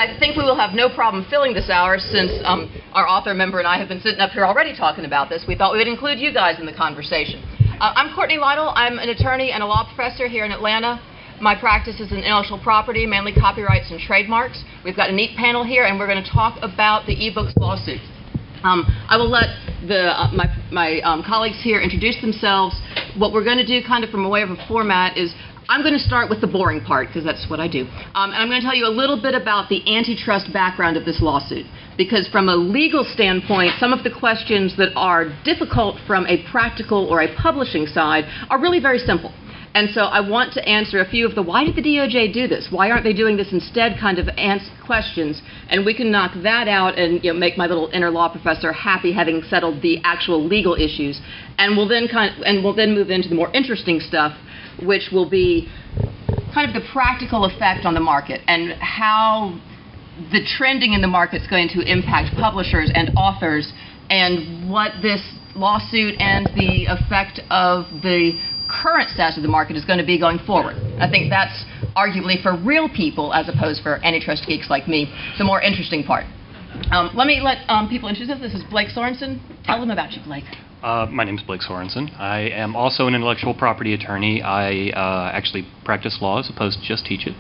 I think we will have no problem filling this hour since our author member and I have been sitting up here already talking about this. We thought we would include you guys in the conversation. I'm Courtney Lytle. I'm an attorney and a law professor here in Atlanta. My practice is in intellectual property, mainly copyrights and trademarks. We've got a neat panel here, and we're going to talk about the eBooks lawsuit. I will let my colleagues here introduce themselves. What we're going to do, kind of from a way of a format, is I'm going to start with the boring part, because that's what I do. And I'm going to tell you a little bit about the antitrust background of this lawsuit, because from a legal standpoint, some of the questions that are difficult from a practical or a publishing side are really very simple. And so I want to answer a few of the why did the DOJ do this? Why aren't they doing this instead kind of questions? And we can knock that out and make my little inner law professor happy having settled the actual legal issues. And we'll then move into the more interesting stuff, which will be kind of the practical effect on the market and how the trending in the market is going to impact publishers and authors, and what this lawsuit and the effect of the current status of the market is going to be going forward. I think that's arguably, for real people as opposed for antitrust geeks like me, the more interesting part. Let me let people introduce themselves. This is Blake Sorensen. Tell them about you, Blake. My name is Blake Sorensen. I am also an intellectual property attorney. I actually practice law as opposed to just teach it.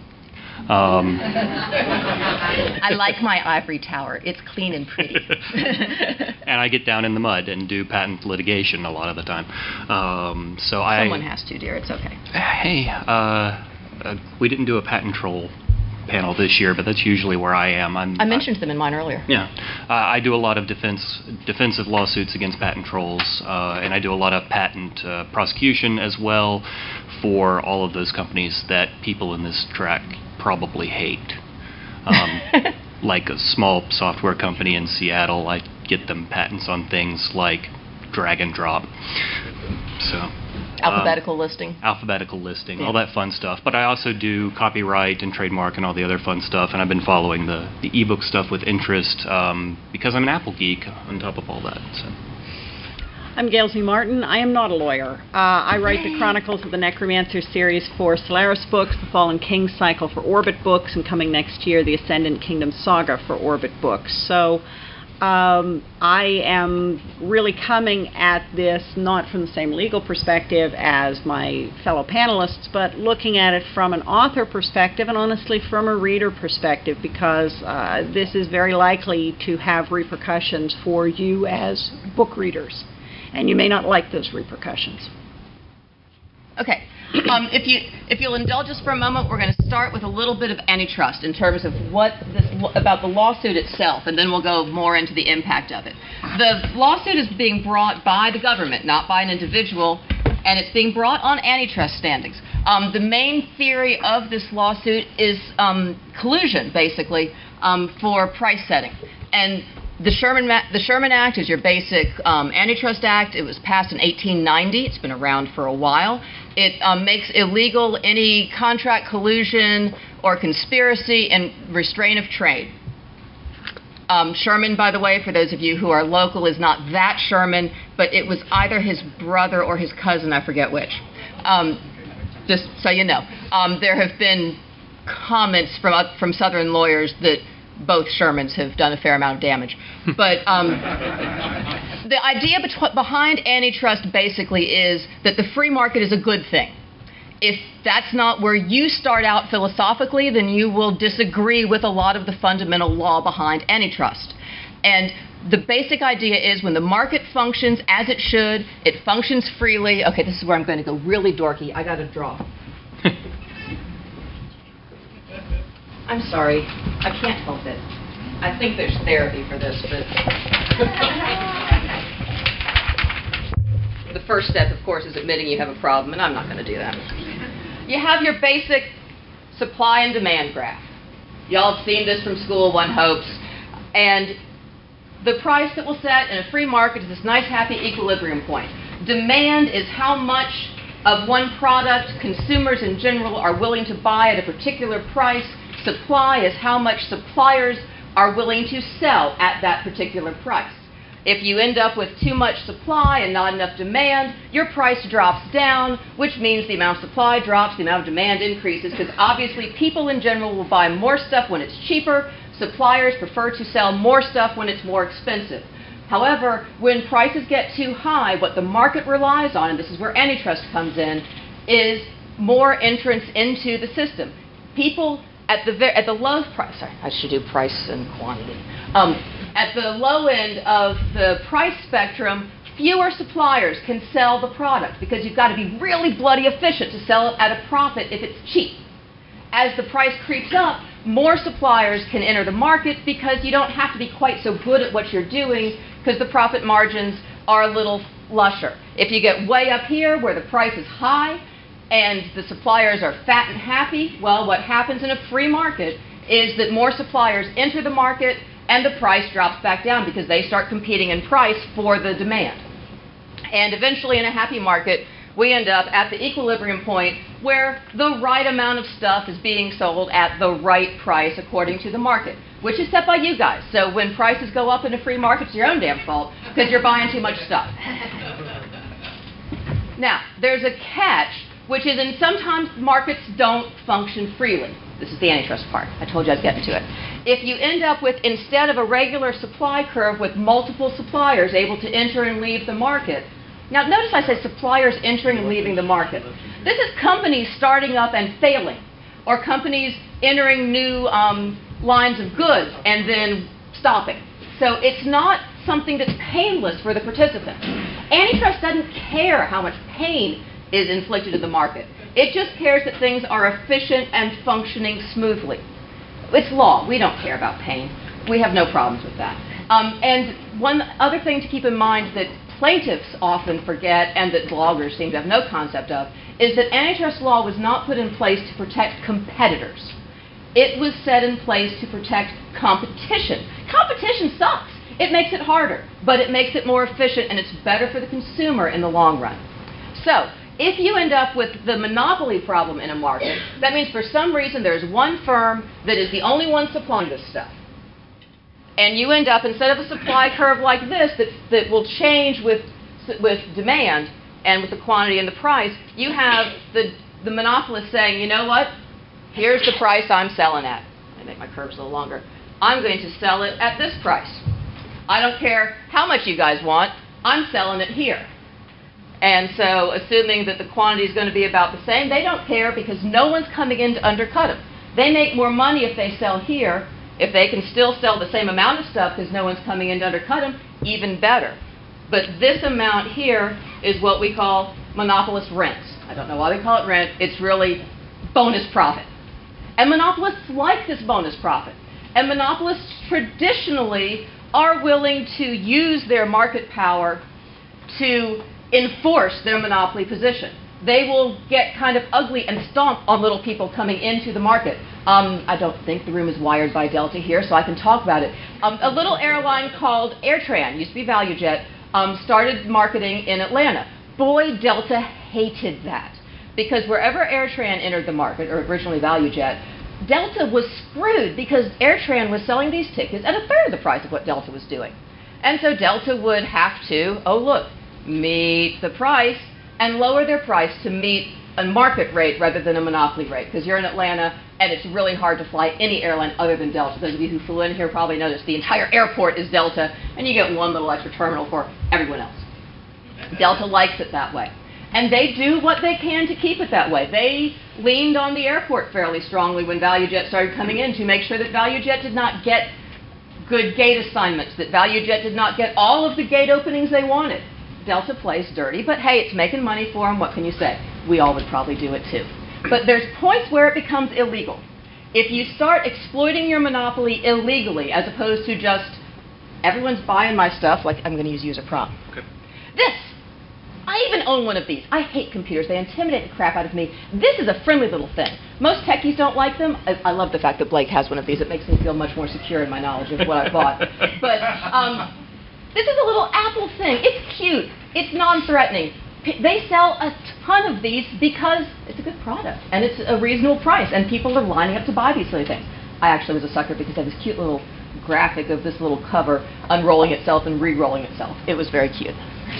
I like my ivory tower. It's clean and pretty. And I get down in the mud and do patent litigation a lot of the time. Someone has to, dear. It's okay. Hey, we didn't do a patent troll panel this year, but that's usually where I am. I mentioned them in mine earlier. Yeah. I do a lot of defensive lawsuits against patent trolls, and I do a lot of patent prosecution as well for all of those companies that people in this track probably hate. Like a small software company in Seattle, I get them patents on things like drag and drop. So. Alphabetical listing. Alphabetical listing, yeah. All that fun stuff. But I also do copyright and trademark and all the other fun stuff, and I've been following the ebook stuff with interest because I'm an Apple geek on top of all that. So. I'm Gail Z. Martin. I am not a lawyer. I write the Chronicles of the Necromancer series for Solaris Books, the Fallen King cycle for Orbit Books, and coming next year, the Ascendant Kingdom Saga for Orbit Books. So I am really coming at this not from the same legal perspective as my fellow panelists, but looking at it from an author perspective and honestly from a reader perspective, because this is very likely to have repercussions for you as book readers. And you may not like those repercussions. Okay. If you'll indulge us for a moment, we're going to start with a little bit of antitrust in terms of about the lawsuit itself, and then we'll go more into the impact of it. The lawsuit is being brought by the government, not by an individual, and it's being brought on antitrust standings. The main theory of this lawsuit is collusion, basically, for price setting. And the Sherman Act is your basic antitrust act. It was passed in 1890. It's been around for a while. It makes illegal any contract collusion or conspiracy and restraint of trade. Sherman, by the way, for those of you who are local, is not that Sherman, but it was either his brother or his cousin, I forget which. Just so you know. There have been comments from Southern lawyers that both Shermans have done a fair amount of damage. But the idea behind antitrust basically is that the free market is a good thing. If that's not where you start out philosophically, then you will disagree with a lot of the fundamental law behind antitrust. And the basic idea is when the market functions as it should, it functions freely. Okay, this is where I'm going to go really dorky. I got to draw. I'm sorry. I can't help it. I think there's therapy for this, but the first step, of course, is admitting you have a problem, and I'm not going to do that. You have your basic supply and demand graph. Y'all have seen this from school, one hopes. And the price that we'll set in a free market is this nice, happy equilibrium point. Demand is how much of one product consumers in general are willing to buy at a particular price. Supply is how much suppliers are willing to sell at that particular price. If you end up with too much supply and not enough demand, your price drops down, which means the amount of supply drops, the amount of demand increases, because obviously people in general will buy more stuff when it's cheaper. Suppliers prefer to sell more stuff when it's more expensive. However, when prices get too high, what the market relies on, and this is where antitrust comes in, is more entrance into the system. People at the low price, sorry, I should do price and quantity. At the low end of the price spectrum, fewer suppliers can sell the product because you've got to be really bloody efficient to sell it at a profit if it's cheap. As the price creeps up, more suppliers can enter the market because you don't have to be quite so good at what you're doing because the profit margins are a little lusher. If you get way up here where the price is high and the suppliers are fat and happy, well, what happens in a free market is that more suppliers enter the market and the price drops back down because they start competing in price for the demand. And eventually in a happy market, we end up at the equilibrium point where the right amount of stuff is being sold at the right price according to the market, which is set by you guys. So when prices go up in a free market, it's your own damn fault because you're buying too much stuff. Now, there's a catch, which is in sometimes markets don't function freely. This is the antitrust part. I told you I'd get into it. If you end up with, instead of a regular supply curve with multiple suppliers able to enter and leave the market, now notice I said suppliers entering and leaving the market. This is companies starting up and failing, or companies entering new lines of goods and then stopping. So it's not something that's painless for the participants. Antitrust doesn't care how much pain is inflicted in the market. It just cares that things are efficient and functioning smoothly. It's law. We don't care about pain. We have no problems with that. And one other thing to keep in mind that plaintiffs often forget and that bloggers seem to have no concept of is that antitrust law was not put in place to protect competitors. It was set in place to protect competition. Competition sucks. It makes it harder, but it makes it more efficient and it's better for the consumer in the long run. So, if you end up with the monopoly problem in a market, that means for some reason there's one firm that is the only one supplying this stuff. And you end up, instead of a supply curve like this that will change with demand and with the quantity and the price, you have the monopolist saying, you know what, here's the price I'm selling at. I make my curves a little longer. I'm going to sell it at this price. I don't care how much you guys want, I'm selling it here. And so, assuming that the quantity is going to be about the same, they don't care because no one's coming in to undercut them. They make more money if they sell here. If they can still sell the same amount of stuff because no one's coming in to undercut them, even better. But this amount here is what we call monopolist rents. I don't know why they call it rent. It's really bonus profit. And monopolists like this bonus profit. And monopolists traditionally are willing to use their market power to enforce their monopoly position. They will get kind of ugly and stomp on little people coming into the market. I don't think the room is wired by Delta here, so I can talk about it. A little airline called AirTran, used to be ValueJet, started marketing in Atlanta. Boy, Delta hated that. Because wherever AirTran entered the market, or originally ValueJet, Delta was screwed because AirTran was selling these tickets at a third of the price of what Delta was doing. And so Delta would have to, oh look, meet the price and lower their price to meet a market rate rather than a monopoly rate, because you're in Atlanta and it's really hard to fly any airline other than Delta. Those of you who flew in here probably noticed the entire airport is Delta and you get one little extra terminal for everyone else. Delta likes it that way. And they do what they can to keep it that way. They leaned on the airport fairly strongly when ValueJet started coming in to make sure that ValueJet did not get good gate assignments, that ValueJet did not get all of the gate openings they wanted. Delta plays dirty, but hey, it's making money for them. What can you say? We all would probably do it too. But there's points where it becomes illegal. If you start exploiting your monopoly illegally, as opposed to just, everyone's buying my stuff, like I'm going to use you as a prop. Okay. This! I even own one of these. I hate computers. They intimidate the crap out of me. This is a friendly little thing. Most techies don't like them. I love the fact that Blake has one of these. It makes me feel much more secure in my knowledge of what I bought. But this is a little Apple thing. It's cute. It's non-threatening. They sell a ton of these because it's a good product and it's a reasonable price and people are lining up to buy these silly things. I actually was a sucker because they have this cute little graphic of this little cover unrolling itself and re-rolling itself. It was very cute.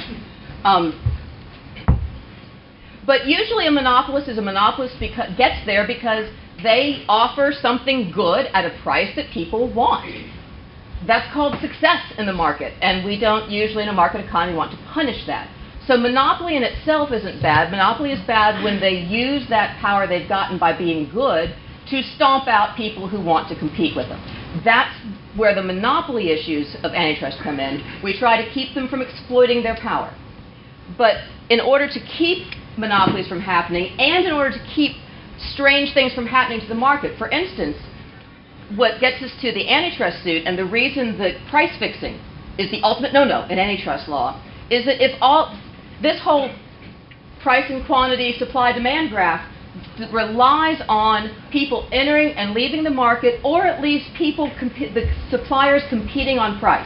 But usually a monopolist is a monopolist because gets there because they offer something good at a price that people want. That's called success in the market, and we don't usually in a market economy want to punish that. So monopoly in itself isn't bad. Monopoly is bad when they use that power they've gotten by being good to stomp out people who want to compete with them. That's where the monopoly issues of antitrust come in. We try to keep them from exploiting their power. But in order to keep monopolies from happening, and in order to keep strange things from happening to the market, for instance, what gets us to the antitrust suit, and the reason that price fixing is the ultimate no-no in antitrust law, is that if this whole price and quantity, supply-demand graph relies on people entering and leaving the market, or at least the suppliers competing on price.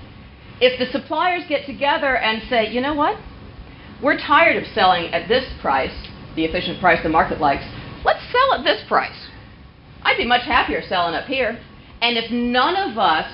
If the suppliers get together and say, you know what, we're tired of selling at this price, the efficient price the market likes, let's sell at this price. I'd be much happier selling up here. And if none of us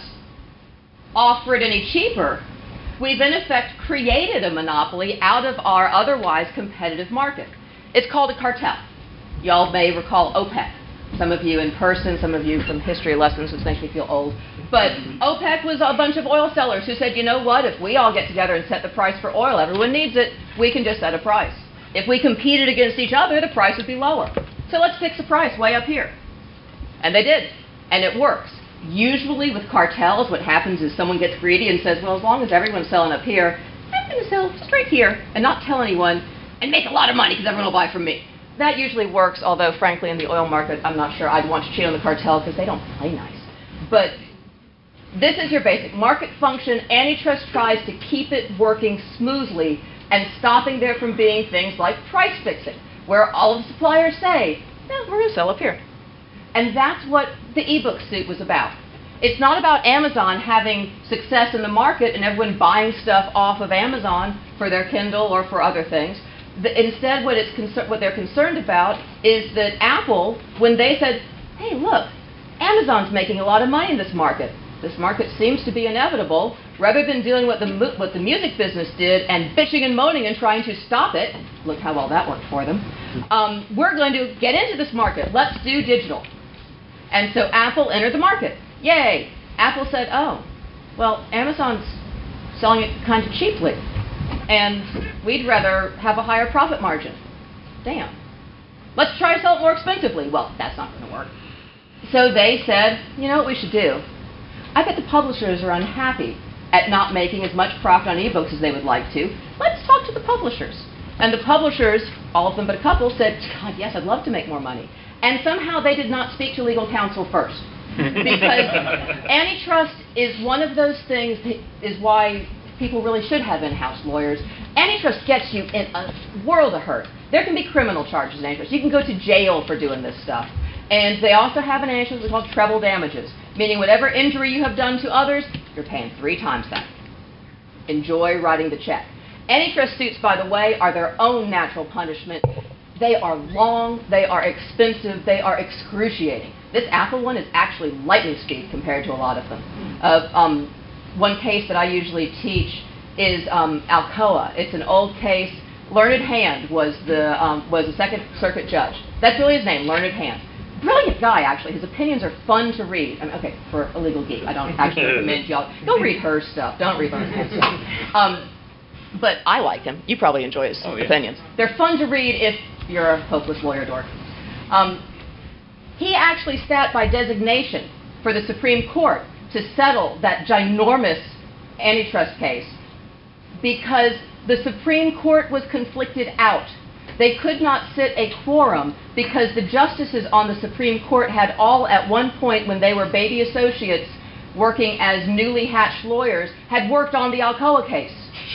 offer it any cheaper, we've in effect created a monopoly out of our otherwise competitive market. It's called a cartel. Y'all may recall OPEC. Some of you in person, some of you from history lessons, which makes me feel old. But OPEC was a bunch of oil sellers who said, you know what, if we all get together and set the price for oil, everyone needs it, we can just set a price. If we competed against each other, the price would be lower. So let's fix a price way up here. And they did. And it works. Usually with cartels, what happens is someone gets greedy and says, well, as long as everyone's selling up here, I'm going to sell straight here and not tell anyone and make a lot of money because everyone will buy from me. That usually works, although, frankly, in the oil market, I'm not sure I'd want to cheat on the cartel because they don't play nice. But this is your basic market function. Antitrust tries to keep it working smoothly and stopping there from being things like price fixing, where all of the suppliers say, yeah, we're going to sell up here. And that's what the ebook suit was about. It's not about Amazon having success in the market and everyone buying stuff off of Amazon for their Kindle or for other things. Instead, what they're concerned about is that Apple, when they said, hey, look, Amazon's making a lot of money in this market. This market seems to be inevitable. Rather than doing what the music business did and bitching and moaning and trying to stop it, look how well that worked for them, we're going to get into this market. Let's do digital. And so Apple entered the market. Yay! Apple said, oh, well, Amazon's selling it kind of cheaply, and we'd rather have a higher profit margin. Damn. Let's try to sell it more expensively. Well, that's not going to work. So they said, you know what we should do? I bet the publishers are unhappy at not making as much profit on ebooks as they would like to. Let's talk to the publishers. And the publishers, all of them but a couple, said, God, yes, I'd love to make more money. And somehow they did not speak to legal counsel first. Because antitrust is one of those things that is why people really should have in-house lawyers. Antitrust gets you in a world of hurt. There can be criminal charges in antitrust. You can go to jail for doing this stuff. And they also have an antitrust called treble damages, meaning whatever injury you have done to others, you're paying 3 times that. Enjoy writing the check. Antitrust suits, by the way, are their own natural punishment. They are long, they are expensive, they are excruciating. This Apple one is actually lightning speed compared to a lot of them. One case that I usually teach is Alcoa. It's an old case. Learned Hand was the Second Circuit judge. That's really his name, Learned Hand. Brilliant guy, actually. His opinions are fun to read. I mean, okay, for a legal geek, I don't actually recommend y'all. Go read her stuff. Don't read Learned Hand stuff. But I like him. You probably enjoy his opinions. They're fun to read if you're a hopeless lawyer dork. He actually sat by designation for the Supreme Court to settle that ginormous antitrust case because the Supreme Court was conflicted out. They could not sit a quorum because the justices on the Supreme Court had all at one point when they were baby associates working as newly hatched lawyers had worked on the Alcoa case.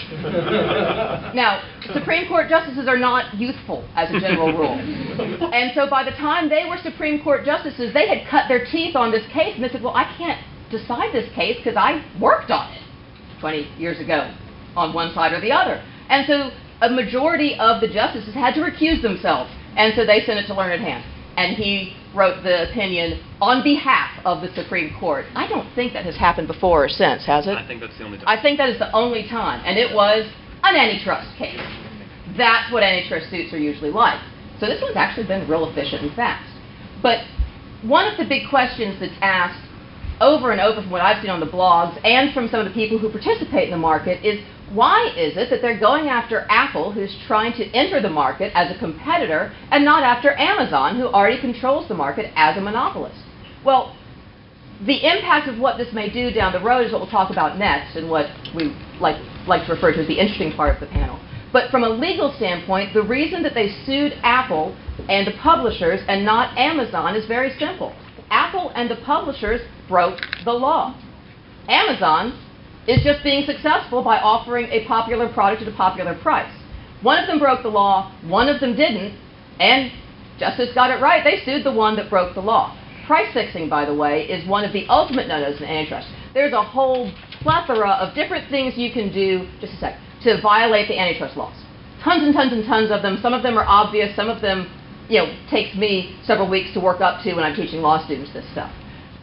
Now, Supreme Court justices are not youthful as a general rule. And so by the time they were Supreme Court justices, they had cut their teeth on this case, and they said, well, I can't decide this case because I worked on it 20 years ago on one side or the other. And so a majority of the justices had to recuse themselves, and so they sent it to Learned Hand. And he wrote the opinion on behalf of the Supreme Court. I don't think that has happened before or since, has it? I think that's the only time. I think that is the only time, and it was an antitrust case. That's what antitrust suits are usually like. So this one's actually been real efficient and fast. But one of the big questions that's asked over and over from what I've seen on the blogs and from some of the people who participate in the market is, why is it that they're going after Apple, who's trying to enter the market as a competitor, and not after Amazon, who already controls the market as a monopolist? Well, the impact of what this may do down the road is what we'll talk about next, and what we like to refer to as the interesting part of the panel. But from a legal standpoint, the reason that they sued Apple and the publishers and not Amazon is very simple. Apple and the publishers broke the law. Amazon is just being successful by offering a popular product at a popular price. One of them broke the law, one of them didn't, and justice got it right. They sued the one that broke the law. Price fixing, by the way, is one of the ultimate no-nos in antitrust. There's a whole plethora of different things you can do, just a sec, to violate the antitrust laws. Tons and tons and tons of them. Some of them are obvious. Some of them, takes me several weeks to work up to when I'm teaching law students this stuff.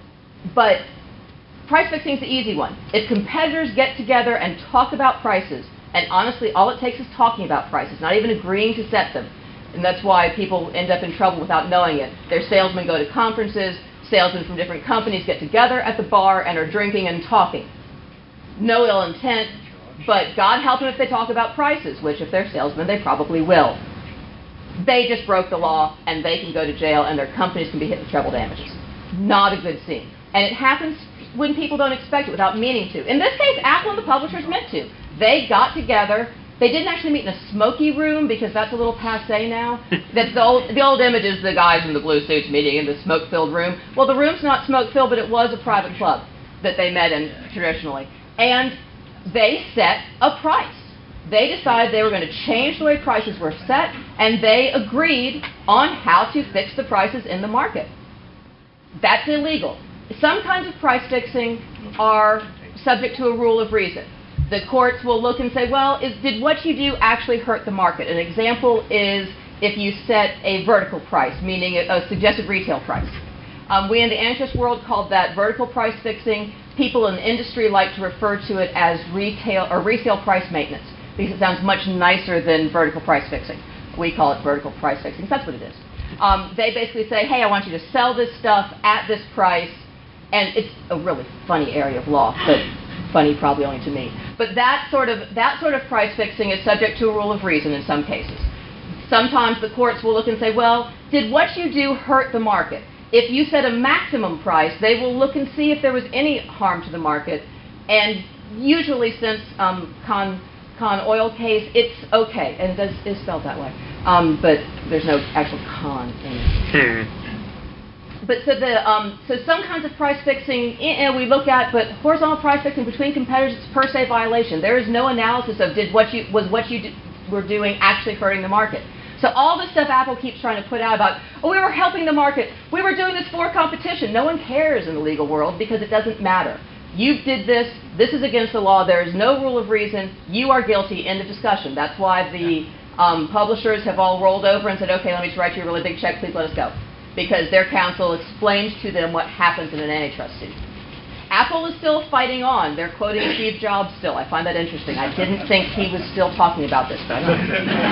But price fixing is the easy one. If competitors get together and talk about prices, and honestly, all it takes is talking about prices, not even agreeing to set them. And that's why people end up in trouble without knowing it. Their salesmen go to conferences, salesmen from different companies get together at the bar and are drinking and talking. No ill intent, but God help them if they talk about prices, which if they're salesmen, they probably will. They just broke the law, and they can go to jail, and their companies can be hit with treble damages. Not a good scene. And it happens when people don't expect it without meaning to. In this case, Apple and the publishers meant to. They got together. They didn't actually meet in a smoky room, because that's a little passé now. That's the old image is the guys in the blue suits meeting in the smoke-filled room. Well, the room's not smoke-filled, but it was a private club that they met in traditionally. And they set a price. They decided they were going to change the way prices were set, and they agreed on how to fix the prices in the market. That's illegal. Some kinds of price fixing are subject to a rule of reason. The courts will look and say, well, did what you do actually hurt the market? An example is if you set a vertical price, meaning a suggested retail price. We in the antitrust world called that vertical price fixing. People in the industry like to refer to it as retail or resale price maintenance, because it sounds much nicer than vertical price fixing. We call it vertical price fixing. That's what it is. They basically say, hey, I want you to sell this stuff at this price, and it's a really funny area of law, but funny probably only to me. But that sort of price fixing is subject to a rule of reason in some cases. Sometimes the courts will look and say, well, did what you do hurt the market? If you set a maximum price, they will look and see if there was any harm to the market. And usually, since Con Oil case, it's okay, and it is spelled that way. But there's no actual con in it. But so some kinds of price fixing we look at, but horizontal price fixing between competitors is per se violation. There is no analysis of what you were doing actually hurting the market. So all the stuff Apple keeps trying to put out about, oh, we were helping the market, we were doing this for competition. No one cares in the legal world, because it doesn't matter. You did this is against the law, there is no rule of reason, you are guilty, end of discussion. That's why the publishers have all rolled over and said, okay, let me just write you a really big check, please let us go. Because their counsel explains to them what happens in an antitrust suit. Apple is still fighting on. They're quoting Steve Jobs still. I find that interesting. I didn't think he was still talking about this, but I don't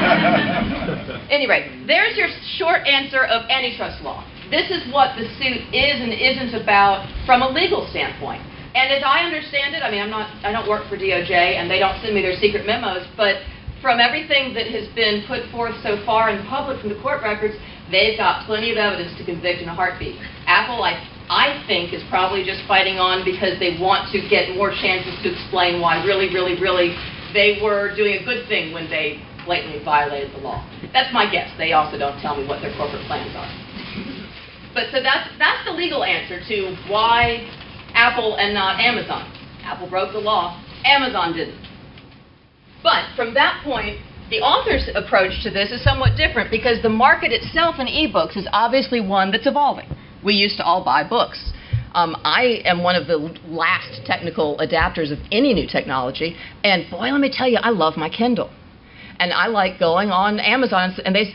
know. Anyway, there's your short answer of antitrust law. This is what the suit is and isn't about from a legal standpoint. And as I understand it, I mean, I don't work for DOJ, and they don't send me their secret memos, but from everything that has been put forth so far in the public from the court records, they've got plenty of evidence to convict in a heartbeat. Apple, I think, is probably just fighting on because they want to get more chances to explain why really, really, really they were doing a good thing when they blatantly violated the law. That's my guess. They also don't tell me what their corporate plans are. But so that's the legal answer to why Apple and not Amazon. Apple broke the law. Amazon didn't. But from that point, the author's approach to this is somewhat different, because the market itself in ebooks is obviously one that's evolving. We used to all buy books. I am one of the last technical adapters of any new technology, and boy, let me tell you, I love my Kindle. And I like going on Amazon, and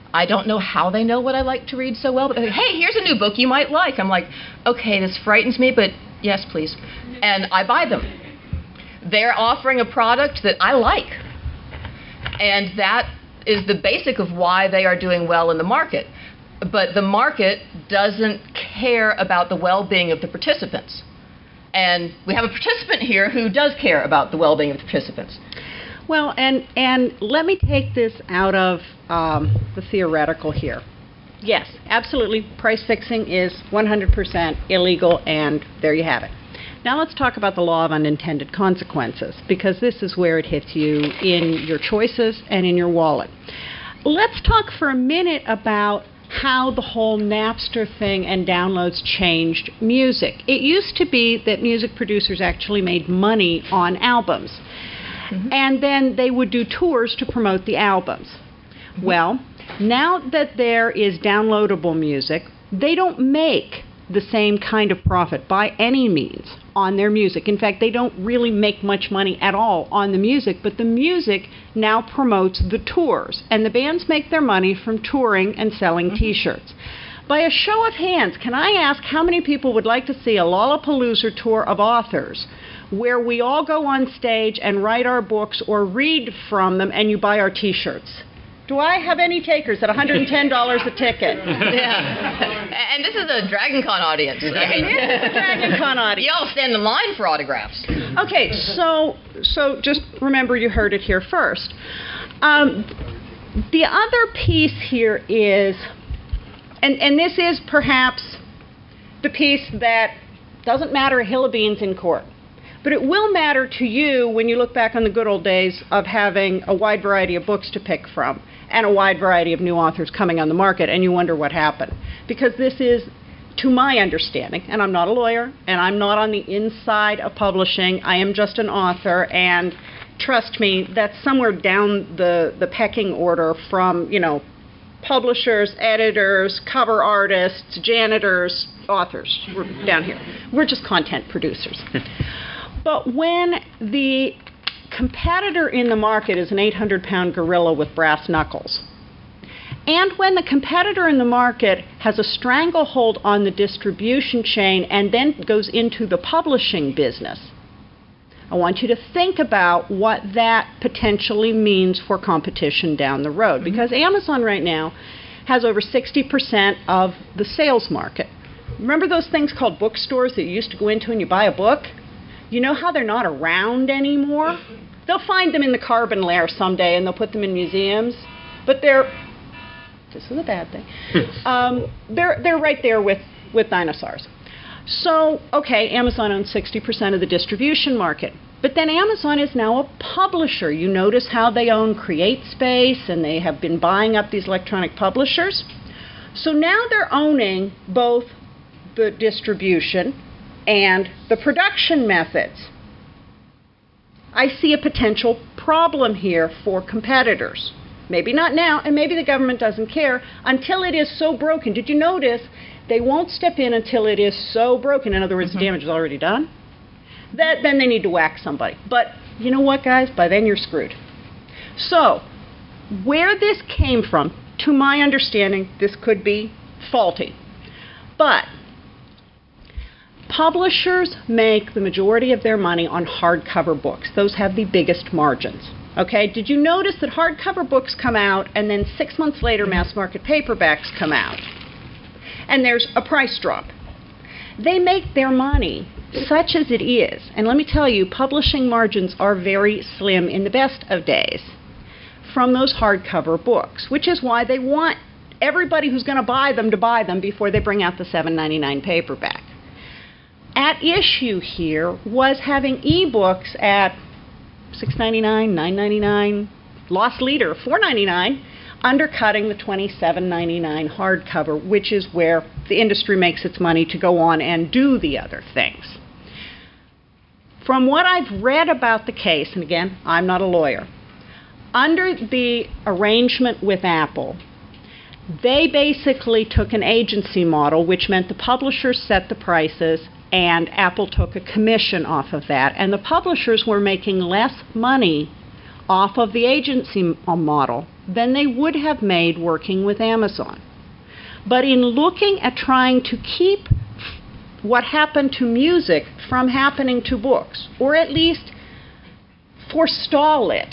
I don't know how they know what I like to read so well, but they're like, hey, here's a new book you might like. I'm like, okay, this frightens me, but yes, please. And I buy them. They're offering a product that I like. And that is the basic of why they are doing well in the market. But the market doesn't care about the well-being of the participants. And we have a participant here who does care about the well-being of the participants. Well, and let me take this out of the theoretical here. Yes, absolutely, price fixing is 100% illegal, and there you have it. Now let's talk about the law of unintended consequences, because this is where it hits you in your choices and in your wallet. Let's talk for a minute about how the whole Napster thing and downloads changed music. It used to be that music producers actually made money on albums, and then they would do tours to promote the albums. Well, now that there is downloadable music, they don't make the same kind of profit by any means on their music. In fact, they don't really make much money at all on the music, but the music now promotes the tours, and the bands make their money from touring and selling T-shirts. By a show of hands, can I ask how many people would like to see a Lollapalooza tour of authors where we all go on stage and write our books or read from them and you buy our T-shirts? Do I have any takers at $110 a ticket? Yeah. And this is a Dragon Con audience. It is a Dragon Con audience. You all stand in line for autographs. Okay, so just remember you heard it here first. The other piece here is, and this is perhaps the piece that doesn't matter a hill of beans in court, but it will matter to you when you look back on the good old days of having a wide variety of books to pick from and a wide variety of new authors coming on the market, and you wonder what happened. Because this is, to my understanding, and I'm not a lawyer, and I'm not on the inside of publishing, I am just an author, and trust me, that's somewhere down the pecking order from, publishers, editors, cover artists, janitors, authors. We're down here. We're just content producers. But when the competitor in the market is an 800-pound gorilla with brass knuckles, and when the competitor in the market has a stranglehold on the distribution chain and then goes into the publishing business, I want you to think about what that potentially means for competition down the road. Because Amazon right now has over 60% of the sales market. Remember those things called bookstores that you used to go into and you buy a book? You know how they're not around anymore? They'll find them in the carbon layer someday and they'll put them in museums. But this is a bad thing, they're right there with dinosaurs. So, okay, Amazon owns 60% of the distribution market. But then Amazon is now a publisher. You notice how they own CreateSpace and they have been buying up these electronic publishers. So now they're owning both the distribution and the production methods. I see a potential problem here for competitors. Maybe not now, and maybe the government doesn't care until it is so broken. Did you notice they won't step in until it is so broken? In other words, the damage is already done. Then they need to whack somebody. But you know what, guys? By then you're screwed. So where this came from, to my understanding, this could be faulty. But publishers make the majority of their money on hardcover books. Those have the biggest margins. Okay, did you notice that hardcover books come out and then 6 months later mass market paperbacks come out? And there's a price drop. They make their money, such as it is. And let me tell you, publishing margins are very slim in the best of days from those hardcover books, which is why they want everybody who's going to buy them before they bring out the $7.99 paperback. At issue here was having ebooks at $6.99, $9.99, loss leader $4.99, undercutting the $27.99 hardcover, which is where the industry makes its money to go on and do the other things. From what I've read about the case, and again, I'm not a lawyer, under the arrangement with Apple, they basically took an agency model, which meant the publishers set the prices and Apple took a commission off of that. And the publishers were making less money off of the agency model than they would have made working with Amazon. But in looking at trying to keep what happened to music from happening to books, or at least forestall it,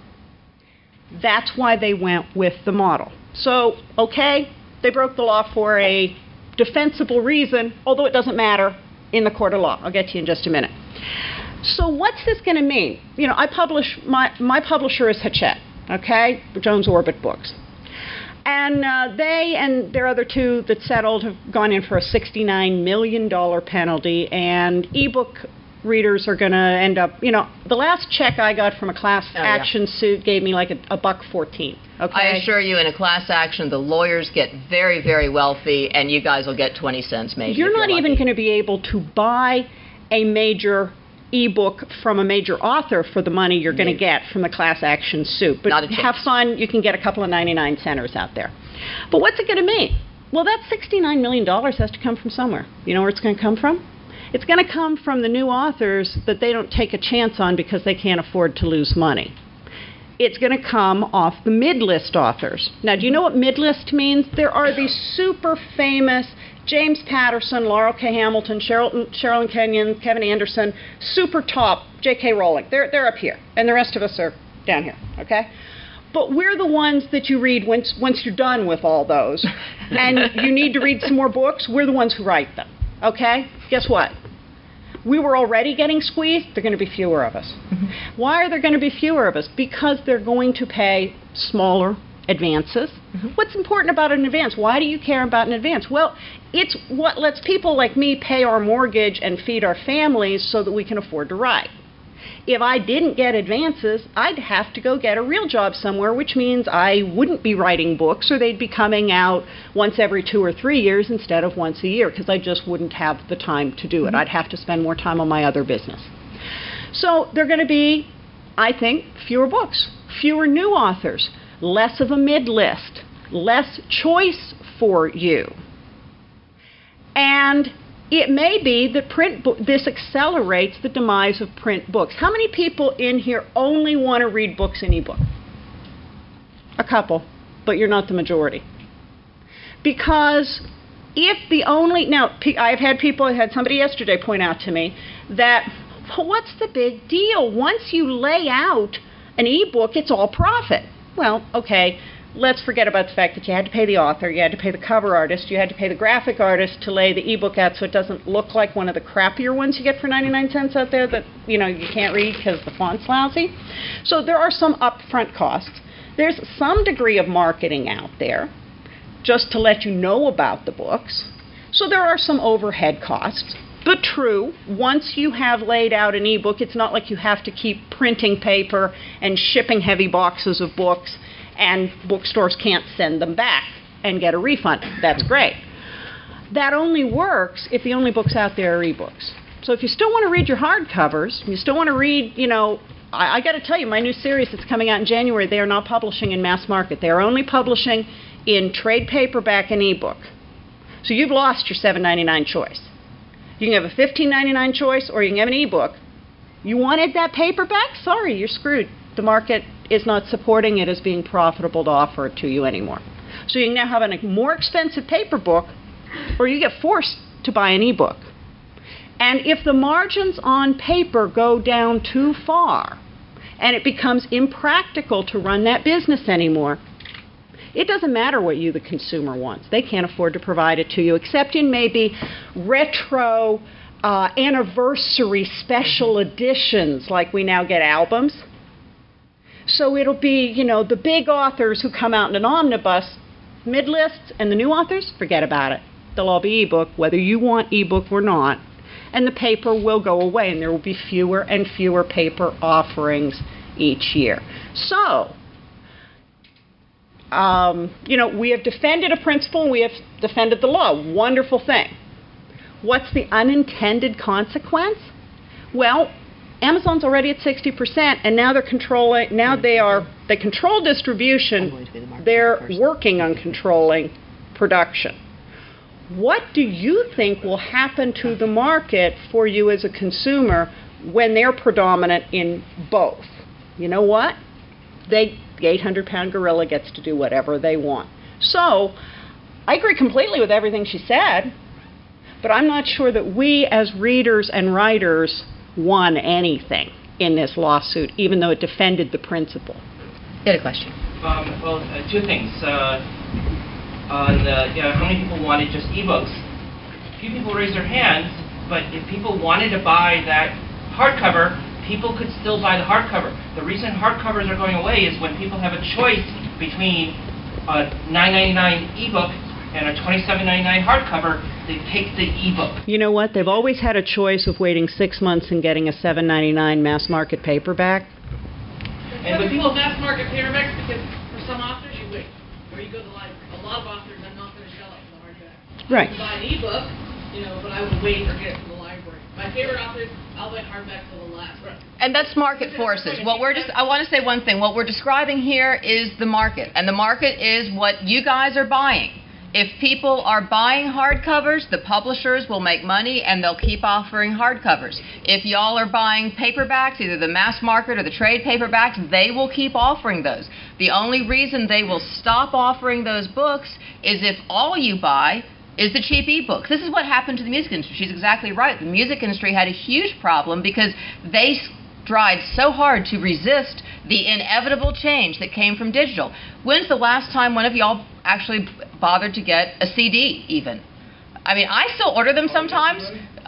that's why they went with the model. So, okay, they broke the law for a defensible reason, although it doesn't matter in the court of law. I'll get to you in just a minute. So what's this going to mean? You know, I publish, my publisher is Hachette, okay, Jones Orbit Books. And they and their other two that settled have gone in for a $69 million penalty, and ebook readers are going to end up, you know, the last check I got from a class action suit gave me like a $1.14. Okay? I assure you, in a class action, the lawyers get very, very wealthy, and you guys will get 20 cents maybe. You're not even going to be able to buy a major ebook from a major author for the money you're going to get from the class action suit. But Not a chance. Have fun. You can get a couple of 99 centers out there. But what's it going to mean? Well, that $69 million has to come from somewhere. You know where it's going to come from? It's going to come from the new authors that they don't take a chance on because they can't afford to lose money. It's going to come off the mid-list authors. Now, do you know what mid-list means? There are these super famous James Patterson, Laurel K. Hamilton, Sherilyn Kenyon, Kevin Anderson, super top, J.K. Rowling. They're up here, and the rest of us are down here, okay? But we're the ones that you read once you're done with all those, and you need to read some more books. We're the ones who write them, okay? Guess what? We were already getting squeezed. There are going to be fewer of us. Mm-hmm. Why are there going to be fewer of us? Because they're going to pay smaller advances. Mm-hmm. What's important about an advance? Why do you care about an advance? Well, it's what lets people like me pay our mortgage and feed our families so that we can afford to write. If I didn't get advances, I'd have to go get a real job somewhere, which means I wouldn't be writing books, or they'd be coming out once every 2 or 3 years instead of once a year, because I just wouldn't have the time to do it. Mm-hmm. I'd have to spend more time on my other business. So there are going to be, I think, fewer books, fewer new authors, less of a mid-list, less choice for you. And it may be that this accelerates the demise of print books. How many people in here only want to read books in ebook? A couple, but you're not the majority. Because if the only, now I've had people, I had somebody yesterday point out to me that, well, what's the big deal? Once you lay out an ebook, it's all profit. Well, okay, let's forget about the fact that you had to pay the author, you had to pay the cover artist, you had to pay the graphic artist to lay the ebook out so it doesn't look like one of the crappier ones you get for 99 cents out there that, you know, you can't read because the font's lousy. So there are some upfront costs. There's some degree of marketing out there just to let you know about the books. So there are some overhead costs. But true, once you have laid out an ebook, it's not like you have to keep printing paper and shipping heavy boxes of books, and bookstores can't send them back and get a refund. That's great. That only works if the only books out there are ebooks. So if you still want to read your hardcovers, you still want to read, you know, I got to tell you, my new series that's coming out in January, they are not publishing in mass market. They are only publishing in trade paperback and ebook. So you've lost your $7.99 choice. You can have a $15.99 choice, or you can have an ebook. You wanted that paperback? Sorry, you're screwed. The market is not supporting it as being profitable to offer it to you anymore. So you can now have a more expensive paper book, or you get forced to buy an ebook. And if the margins on paper go down too far, and it becomes impractical to run that business anymore, it doesn't matter what you, the consumer, wants. They can't afford to provide it to you, except in maybe retro anniversary special editions, like we now get albums. So it'll be, you know, the big authors who come out in an omnibus, mid-lists, and the new authors, forget about it. They'll all be ebook, whether you want ebook or not. And the paper will go away, and there will be fewer and fewer paper offerings each year. So, you know, we have defended a principle, and we have defended the law. Wonderful thing. What's the unintended consequence? Well, Amazon's already at 60%, and now they're controlling. Now they control distribution. They're working on controlling production. What do you think will happen to the market for you as a consumer when they're predominant in both? You know what? the 800-pound gorilla gets to do whatever they want. So, I agree completely with everything she said, but I'm not sure that we as readers and writers won anything in this lawsuit, even though it defended the principle. You had a question. Two things. How many people wanted just ebooks? Few people raised their hands, but if people wanted to buy that hardcover, people could still buy the hardcover. The reason hardcovers are going away is when people have a choice between a $9.99 ebook and a $27.99 hardcover, they take the ebook. You know what? They've always had a choice of waiting 6 months and getting a $7.99 mass market paperback. And but people mass market paperbacks because for some authors you wait, or you go to the library. A lot of authors I'm not going to shell out for the hardback. Right. You can buy an ebook, but I would wait or get it from the library. My favorite authors, I'll buy hardback till the last. Right. And that's market forces. I want to say one thing. What we're describing here is the market, and the market is what you guys are buying. If people are buying hardcovers, the publishers will make money and they'll keep offering hardcovers. If y'all are buying paperbacks, either the mass market or the trade paperbacks, they will keep offering those. The only reason they will stop offering those books is if all you buy is the cheap ebooks. This is what happened to the music industry. She's exactly right. The music industry had a huge problem because they tried so hard to resist the inevitable change that came from digital. When's the last time one of y'all actually bothered to get a CD even? I mean, I still order them sometimes,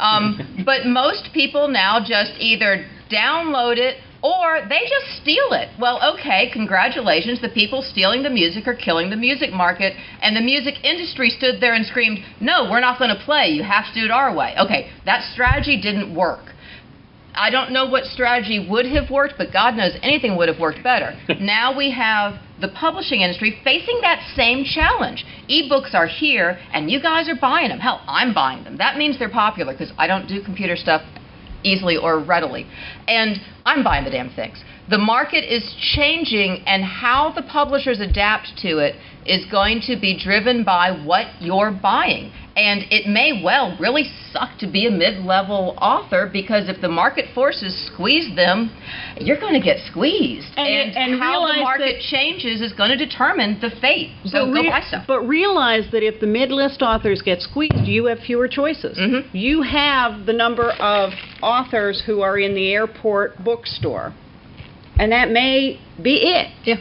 but most people now just either download it or they just steal it. Well, okay, congratulations. The people stealing the music are killing the music market, and the music industry stood there and screamed, no, we're not going to play. You have to do it our way. Okay, that strategy didn't work. I don't know what strategy would have worked, but God knows anything would have worked better. Now we have the publishing industry facing that same challenge. Ebooks are here, and you guys are buying them. Hell, I'm buying them. That means they're popular because I don't do computer stuff easily or readily. And I'm buying the damn things. The market is changing, and how the publishers adapt to it is going to be driven by what you're buying. And it may well really suck to be a mid-level author because if the market forces squeeze them, you're going to get squeezed. And how the market changes is going to determine the fate. So go buy stuff. But realize that if the mid-list authors get squeezed, you have fewer choices. Mm-hmm. You have the number of authors who are in the airport bookstore. And that may be it. Yeah.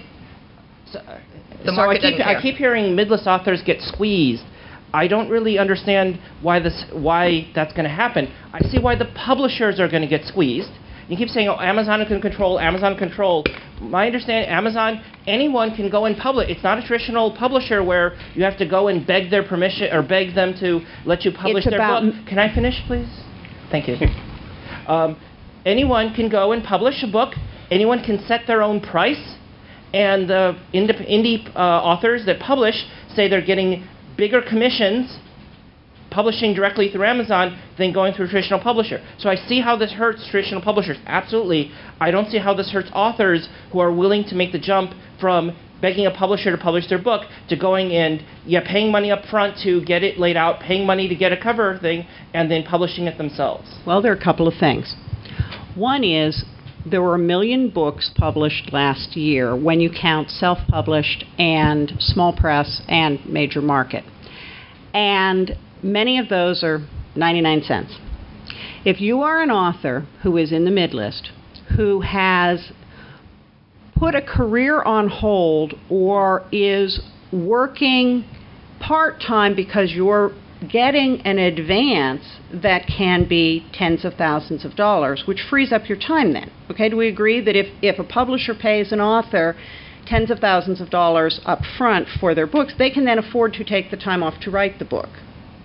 I keep hearing mid-list authors get squeezed. I don't really understand why that's going to happen. I see why the publishers are going to get squeezed. You keep saying, oh, Amazon can control, Amazon control. My understanding, Amazon, anyone can go and publish. It's not a traditional publisher where you have to go and beg their permission or beg them to let you publish their book. Can I finish, please? Thank you. Anyone can go and publish a book. Anyone can set their own price. And the indie authors that publish say they're getting bigger commissions publishing directly through Amazon than going through a traditional publisher. So I see how this hurts traditional publishers. Absolutely. I don't see how this hurts authors who are willing to make the jump from begging a publisher to publish their book to going and paying money up front to get it laid out, paying money to get a cover thing, and then publishing it themselves. Well, there are a couple of things. One is there were 1 million books published last year when you count self-published and small press and major market. And many of those are 99 cents. If you are an author who is in the mid-list, who has put a career on hold or is working part-time because you're getting an advance that can be tens of thousands of dollars, which frees up your time then. Okay, do we agree that if a publisher pays an author tens of thousands of dollars up front for their books, they can then afford to take the time off to write the book?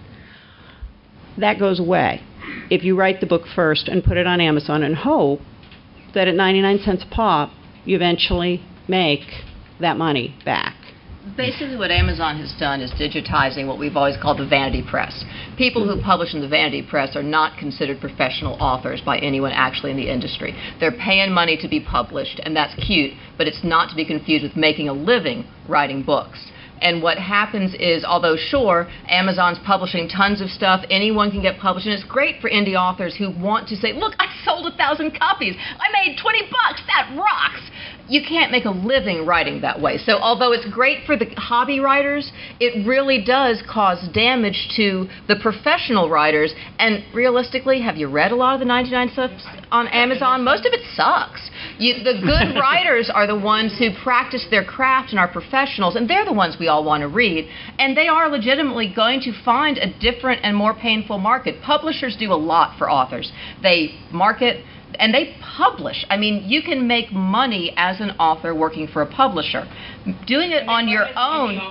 That goes away if you write the book first and put it on Amazon and hope that at 99 cents a pop, you eventually make that money back. Basically what Amazon has done is digitizing what we've always called the vanity press. People who publish in the vanity press are not considered professional authors by anyone actually in the industry. They're paying money to be published, and that's cute, but it's not to be confused with making a living writing books. And what happens is, although sure, Amazon's publishing tons of stuff, anyone can get published, and it's great for indie authors who want to say, look, I sold 1,000 copies. I made $20. That rocks. You can't make a living writing that way. So although it's great for the hobby writers, it really does cause damage to the professional writers. And realistically, have you read a lot of the 99 stuff on Amazon? Most of it sucks. The good writers are the ones who practice their craft and are professionals, and they're the ones we all want to read. And they are legitimately going to find a different and more painful market. Publishers do a lot for authors. They market and they publish. I mean, you can make money as an author working for a publisher. Doing it on your own,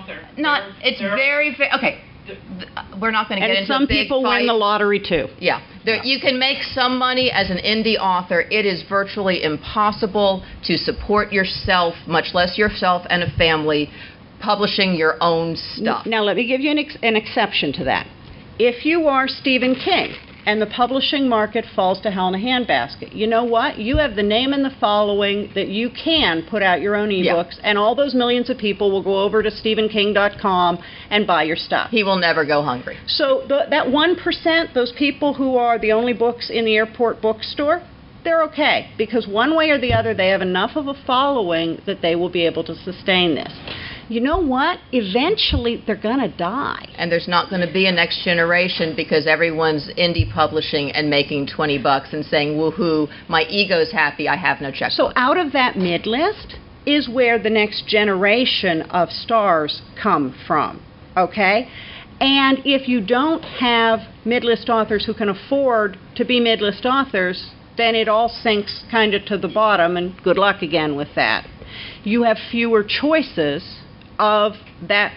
okay. We're not going to get into a big fight. And some people win the lottery too. Yeah. You can make some money as an indie author. It is virtually impossible to support yourself, much less yourself and a family, publishing your own stuff. Now, let me give you an exception to that. If you are Stephen King, and the publishing market falls to hell in a handbasket, you know what? You have the name and the following that you can put out your own ebooks, and all those millions of people will go over to StephenKing.com and buy your stuff. He will never go hungry. So that 1%, those people who are the only books in the airport bookstore, they're okay, because one way or the other, they have enough of a following that they will be able to sustain this. You know what? Eventually, they're going to die. And there's not going to be a next generation because everyone's indie publishing and making $20 and saying, woohoo, my ego's happy, I have no checkbook. So out of that mid-list is where the next generation of stars come from, okay? And if you don't have mid-list authors who can afford to be mid-list authors, then it all sinks kind of to the bottom, and good luck again with that. You have fewer choices of that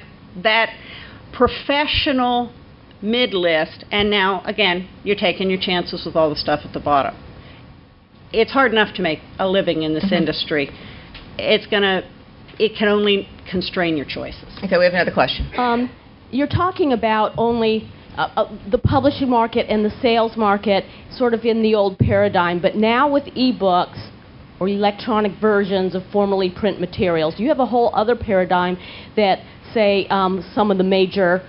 professional mid-list, and now, again, you're taking your chances with all the stuff at the bottom. It's hard enough to make a living in this industry. It can only constrain your choices. Okay, we have another question. You're talking about only the publishing market and the sales market sort of in the old paradigm, but now with ebooks or electronic versions of formerly print materials, you have a whole other paradigm that, say, some of the major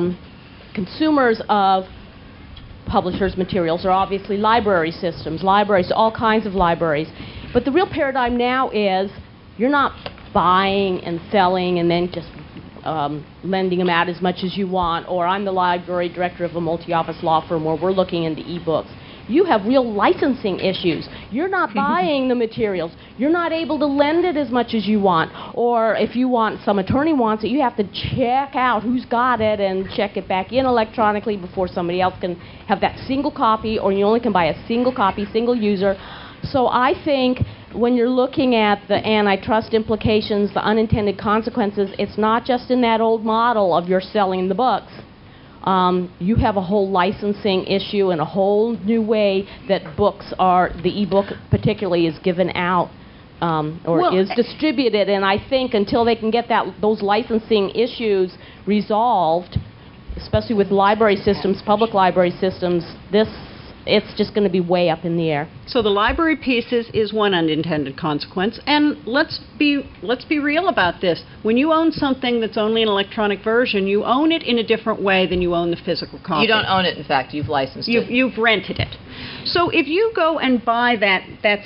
consumers of publishers' materials are obviously library systems, libraries, all kinds of libraries. But the real paradigm now is you're not buying and selling and then just lending them out as much as you want, or I'm the library director of a multi-office law firm where we're looking into ebooks. You have real licensing issues. You're not buying the materials. You're not able to lend it as much as you want. Or if you want, some attorney wants it, you have to check out who's got it and check it back in electronically before somebody else can have that single copy, or you only can buy a single copy, single user. So I think when you're looking at the antitrust implications, the unintended consequences, it's not just in that old model of you're selling the books. You have a whole licensing issue and a whole new way that books are, the ebook particularly, is given out is distributed. And I think until they can get those licensing issues resolved, especially with library systems, public library systems, it's just going to be way up in the air. So the library piece is one unintended consequence, and let's be real about this. When you own something that's only an electronic version, you own it in a different way than you own the physical copy. You don't own it, in fact. You've licensed it. You've rented it. So if you go and buy that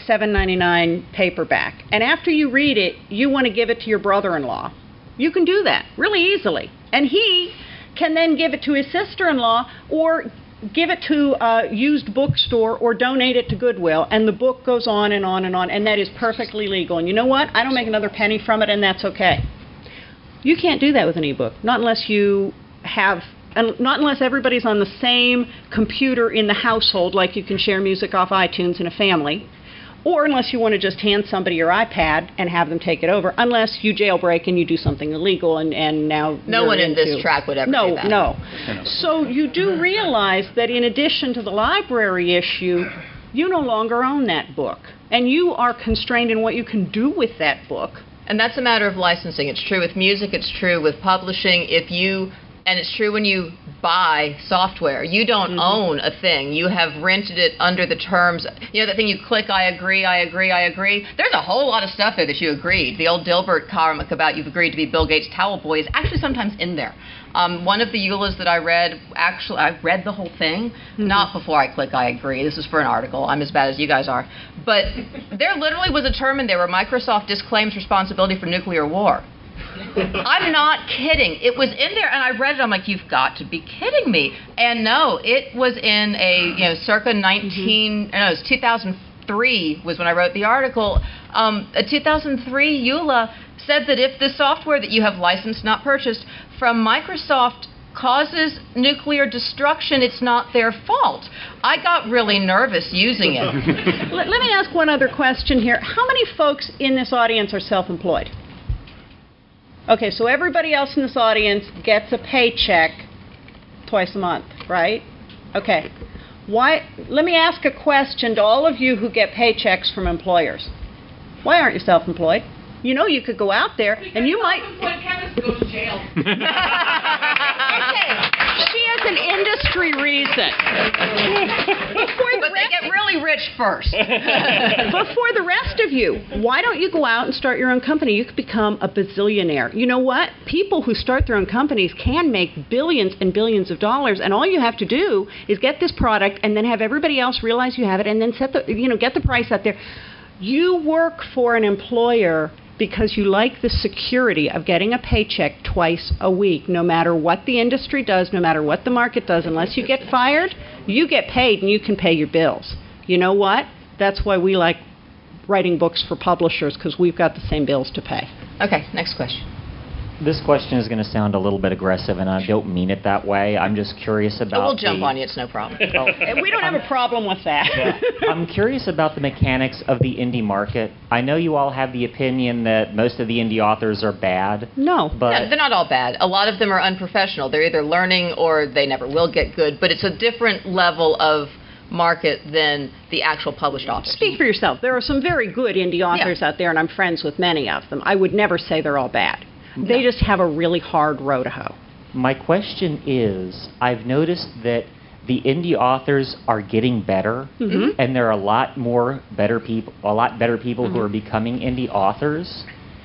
$7.99 paperback, and after you read it, you want to give it to your brother-in-law, you can do that really easily. And he can then give it to his sister-in-law, or give it to a used bookstore, or donate it to Goodwill, and the book goes on and on and on, and that is perfectly legal. And you know what? I don't make another penny from it, and that's okay. You can't do that with an ebook, not unless everybody's on the same computer in the household, like you can share music off iTunes in a family, or unless you want to just hand somebody your iPad and have them take it over, unless you jailbreak and you do something illegal, and now no one in this track would ever do that. No. So you do realize that in addition to the library issue, you no longer own that book, and you are constrained in what you can do with that book. And that's a matter of licensing. It's true with music. It's true with publishing. If you And it's true when you buy software. You don't own a thing. You have rented it under the terms. You know, that thing you click, I agree, I agree, I agree. There's a whole lot of stuff there that you agreed. The old Dilbert comic about you've agreed to be Bill Gates' towel boy is actually sometimes in there. One of the EULAs that I read, actually, I read the whole thing, not before I click I agree. This is for an article. I'm as bad as you guys are. But there literally was a term in there where Microsoft disclaims responsibility for nuclear war. I'm not kidding. It was in there, and I read it. I'm like, you've got to be kidding me. And no, it was in a, circa 2003 was when I wrote the article. A 2003 EULA said that if the software that you have licensed, not purchased, from Microsoft causes nuclear destruction, it's not their fault. I got really nervous using it. Let me ask one other question here. How many folks in this audience are self-employed? Okay, so everybody else in this audience gets a paycheck twice a month, right? Okay. Why? Let me ask a question to all of you who get paychecks from employers. Why aren't you self-employed? You know you could go out there and you might... Self-employed chemist goes to jail. Okay, she has an industry reason. But they get really rich first. But for the rest of you, why don't you go out and start your own company? You could become a bazillionaire. You know what? People who start their own companies can make billions and billions of dollars, and all you have to do is get this product and then have everybody else realize you have it and then get the price out there. You work for an employer because you like the security of getting a paycheck twice a week, no matter what the industry does, no matter what the market does. Unless you get fired, you get paid and you can pay your bills. You know what? That's why we like writing books for publishers, because we've got the same bills to pay. Okay, next question. This question is going to sound a little bit aggressive, and I don't mean it that way. I'm just curious about we'll jump on you. It's no problem. We don't have a problem with that. Yeah. I'm curious about the mechanics of the indie market. I know you all have the opinion that most of the indie authors are bad. No. No, they're not all bad. A lot of them are unprofessional. They're either learning or they never will get good, but it's a different level of market than the actual published authors. Speak for yourself. There are some very good indie authors out there, and I'm friends with many of them. I would never say they're all bad. They just have a really hard row to hoe. My question is, I've noticed that the indie authors are getting better, and there are a lot better people who are becoming indie authors.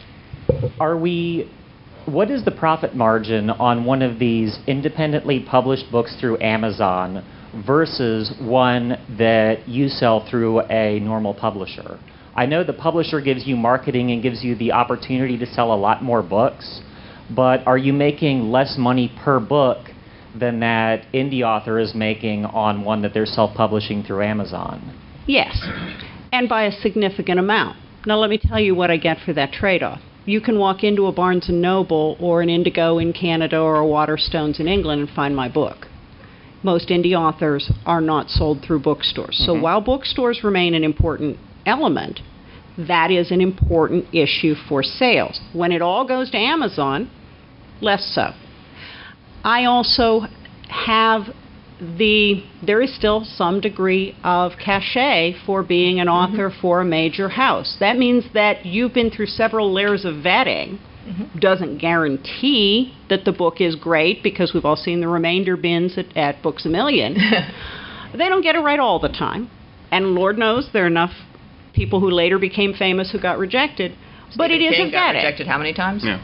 What is the profit margin on one of these independently published books through Amazon versus one that you sell through a normal publisher? I know the publisher gives you marketing and gives you the opportunity to sell a lot more books, but are you making less money per book than that indie author is making on one that they're self-publishing through Amazon? Yes, and by a significant amount. Now let me tell you what I get for that trade-off. You can walk into a Barnes & Noble or an Indigo in Canada or a Waterstones in England and find my book. Most indie authors are not sold through bookstores. So while bookstores remain an important element, that is an important issue for sales. When it all goes to Amazon, less so. I also have there is still some degree of cachet for being an author for a major house. That means that you've been through several layers of vetting. Doesn't guarantee that the book is great, because we've all seen the remainder bins at Books A Million. They don't get it right all the time. And Lord knows there are enough people who later became famous who got rejected. But it is a vetting. Got rejected how many times? Yeah.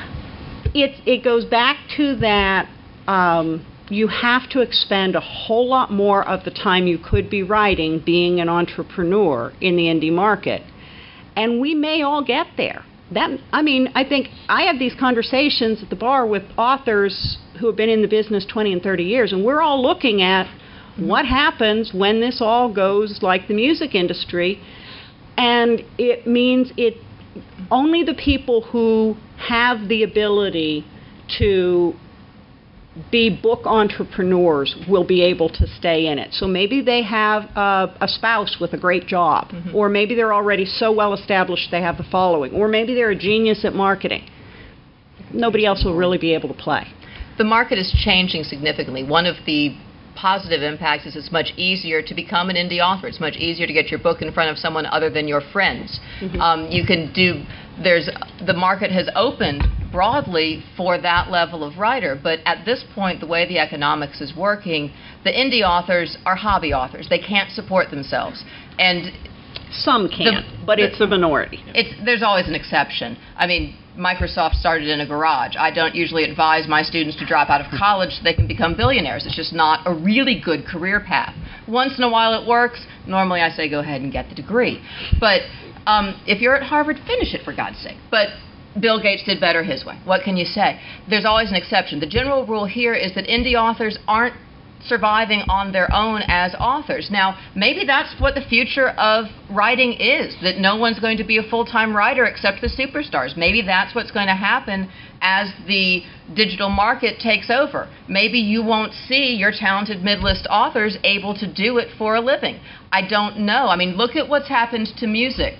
It goes back to that you have to expend a whole lot more of the time you could be writing being an entrepreneur in the indie market. And we may all get there. I think I have these conversations at the bar with authors who have been in the business 20 and 30 years, and we're all looking at what happens when this all goes like the music industry. And it means only the people who have the ability to be book entrepreneurs will be able to stay in it. So maybe they have a spouse with a great job, or maybe they're already so well established they have the following, or maybe they're a genius at marketing. Nobody else will really be able to play. The market is changing significantly. One of the positive impacts is it's much easier to become an indie author. It's much easier to get your book in front of someone other than your friends. The market has opened broadly for that level of writer. But at this point, the way the economics is working, the indie authors are hobby authors. They can't support themselves. And Some can, but it's a minority. there's always an exception. I mean, Microsoft started in a garage. I don't usually advise my students to drop out of college so they can become billionaires. It's just not a really good career path. Once in a while it works. Normally I say go ahead and get the degree. But if you're at Harvard, finish it, for God's sake. But Bill Gates did better his way. What can you say? There's always an exception. The general rule here is that indie authors aren't surviving on their own as authors. Now, maybe that's what the future of writing is, that no one's going to be a full-time writer except the superstars. Maybe that's what's going to happen as the digital market takes over. Maybe you won't see your talented mid-list authors able to do it for a living. I don't know. I mean, look at what's happened to music.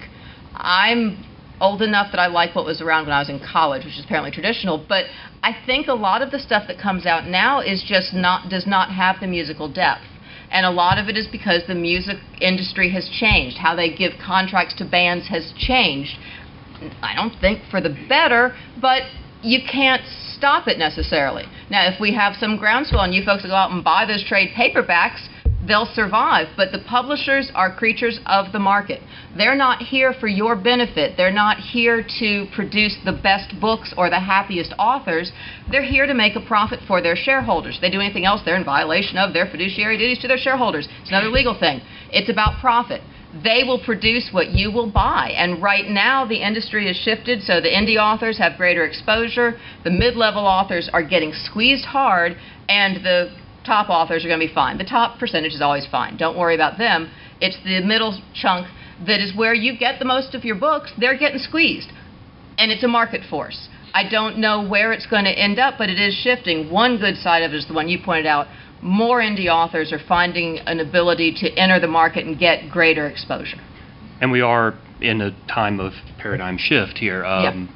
I'm old enough that I like what was around when I was in college, which is apparently traditional, but I think a lot of the stuff that comes out now is just does not have the musical depth. And a lot of it is because the music industry has changed. How they give contracts to bands has changed. I don't think for the better, but you can't stop it necessarily. Now, if we have some groundswell and you folks go out and buy those trade paperbacks, they'll survive. But the publishers are creatures of the market. They're not here for your benefit. They're not here to produce the best books or the happiest authors. They're here to make a profit for their shareholders. If they do anything else, they're in violation of their fiduciary duties to their shareholders. It's another legal thing. It's about profit. They will produce what you will buy. And right now, the industry has shifted, so the indie authors have greater exposure. The mid-level authors are getting squeezed hard, and the top authors are going to be fine. The top percentage is always fine. Don't worry about them. It's the middle chunk that is where you get the most of your books. They're getting squeezed. And it's a market force. I don't know where it's going to end up, but it is shifting. One good side of it is the one you pointed out. More indie authors are finding an ability to enter the market and get greater exposure. And we are in a time of paradigm shift here.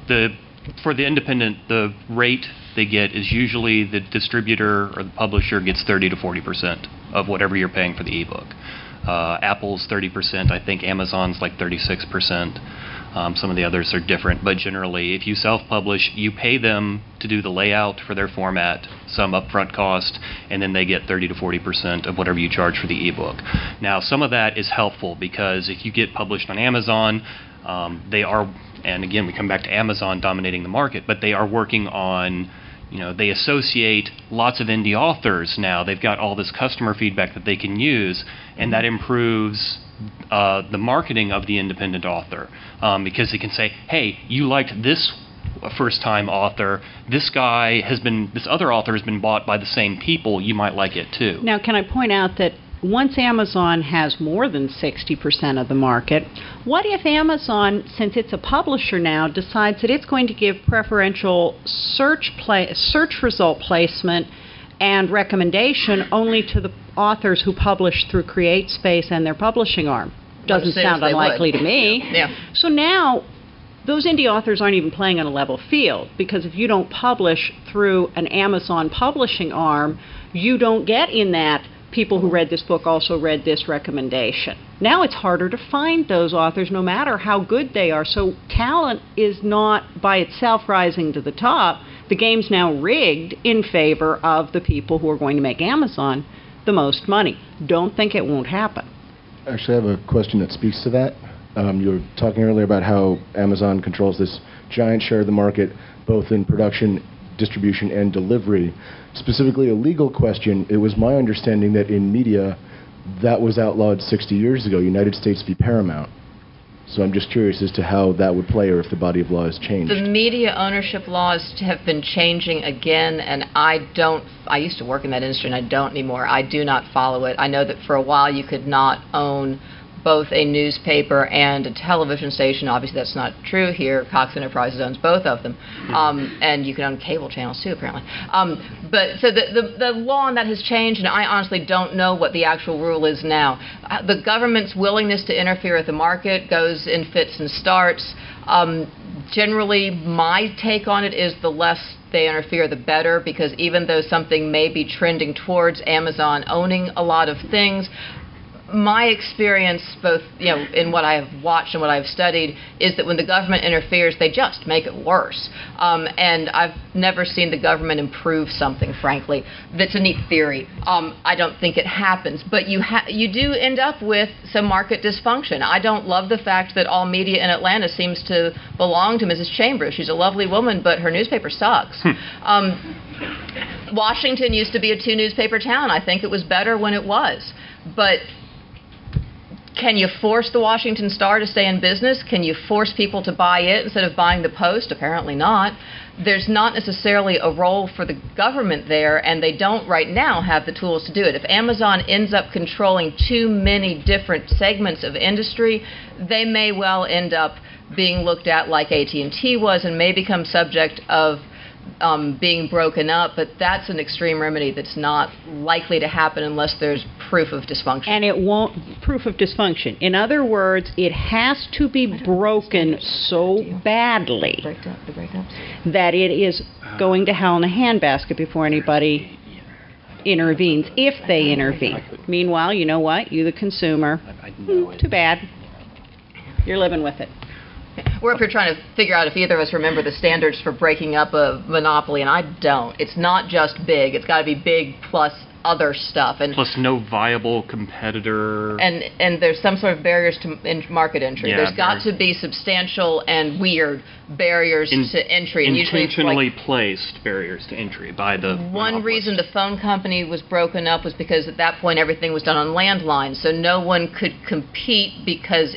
For the independent, the rate they get is usually the distributor or the publisher gets 30 to 40% of whatever you're paying for the ebook. Apple's 30%. I think Amazon's like 36%. Some of the others are different, but generally, if you self-publish, you pay them to do the layout for their format, some upfront cost, and then they get 30 to 40% of whatever you charge for the ebook. Now, some of that is helpful because if you get published on Amazon, they are, and again, we come back to Amazon dominating the market, but they are working on, they associate lots of indie authors now. They've got all this customer feedback that they can use, and that improves the marketing of the independent author, because they can say, hey, you liked this first-time author, this other author has been bought by the same people, you might like it too. Now, can I point out that once Amazon has more than 60% of the market, what if Amazon, since it's a publisher now, decides that it's going to give preferential search result placement and recommendation only to the authors who publish through CreateSpace and their publishing arm? Doesn't sound unlikely to me. Yeah. So now, those indie authors aren't even playing on a level field, because if you don't publish through an Amazon publishing arm, you don't get in that people who read this book also read this recommendation. Now it's harder to find those authors no matter how good they are. So talent is not by itself rising to the top. The game's now rigged in favor of the people who are going to make Amazon the most money. Don't think it won't happen. Actually, I have a question that speaks to that. You were talking earlier about how Amazon controls this giant share of the market, both in production, distribution, and delivery. Specifically, a legal question, it was my understanding that in media, that was outlawed 60 years ago, United States v. Paramount. So I'm just curious as to how that would play, or if the body of law has changed. The media ownership laws have been changing again, and I used to work in that industry, and I don't anymore. I do not follow it. I know that for a while you could not own both a newspaper and a television station. Obviously, that's not true here. Cox Enterprises owns both of them. And you can own cable channels, too, apparently. But so the law on that has changed, and I honestly don't know what the actual rule is now. The government's willingness to interfere with the market goes in fits and starts. Generally, my take on it is the less they interfere, the better, because even though something may be trending towards Amazon owning a lot of things, My experience, both in what I have watched and what I've studied, is that when the government interferes, they just make it worse. And I've never seen the government improve something, frankly. That's a neat theory. I don't think it happens, but you do end up with some market dysfunction. I don't love the fact that all media in Atlanta seems to belong to Mrs. Chambers. She's a lovely woman, but her newspaper sucks. Washington used to be a 2-newspaper town. I think it was better when it was, but can you force the Washington Star to stay in business? Can you force people to buy it instead of buying the Post? Apparently not. There's not necessarily a role for the government there, and they don't right now have the tools to do it. If Amazon ends up controlling too many different segments of industry, they may well end up being looked at like AT&T was and may become subject of being broken up, but that's an extreme remedy that's not likely to happen unless there's proof of dysfunction. And it won't, proof of dysfunction. In other words, it has to be broken so badly that it is going to hell in a handbasket before anybody intervenes, if they intervene. Meanwhile, you know what? You, the consumer, too bad. You're living with it. We're up here trying to figure out if either of us remember the standards for breaking up a monopoly, and I don't. It's not just big. It's got to be big plus other stuff. And plus no viable competitor. And there's some sort of barriers to market entry. Yeah, there's got to be substantial and weird barriers to entry. And intentionally placed barriers to entry by the one reason the phone company was broken up was because at that point everything was done on landlines, so no one could compete because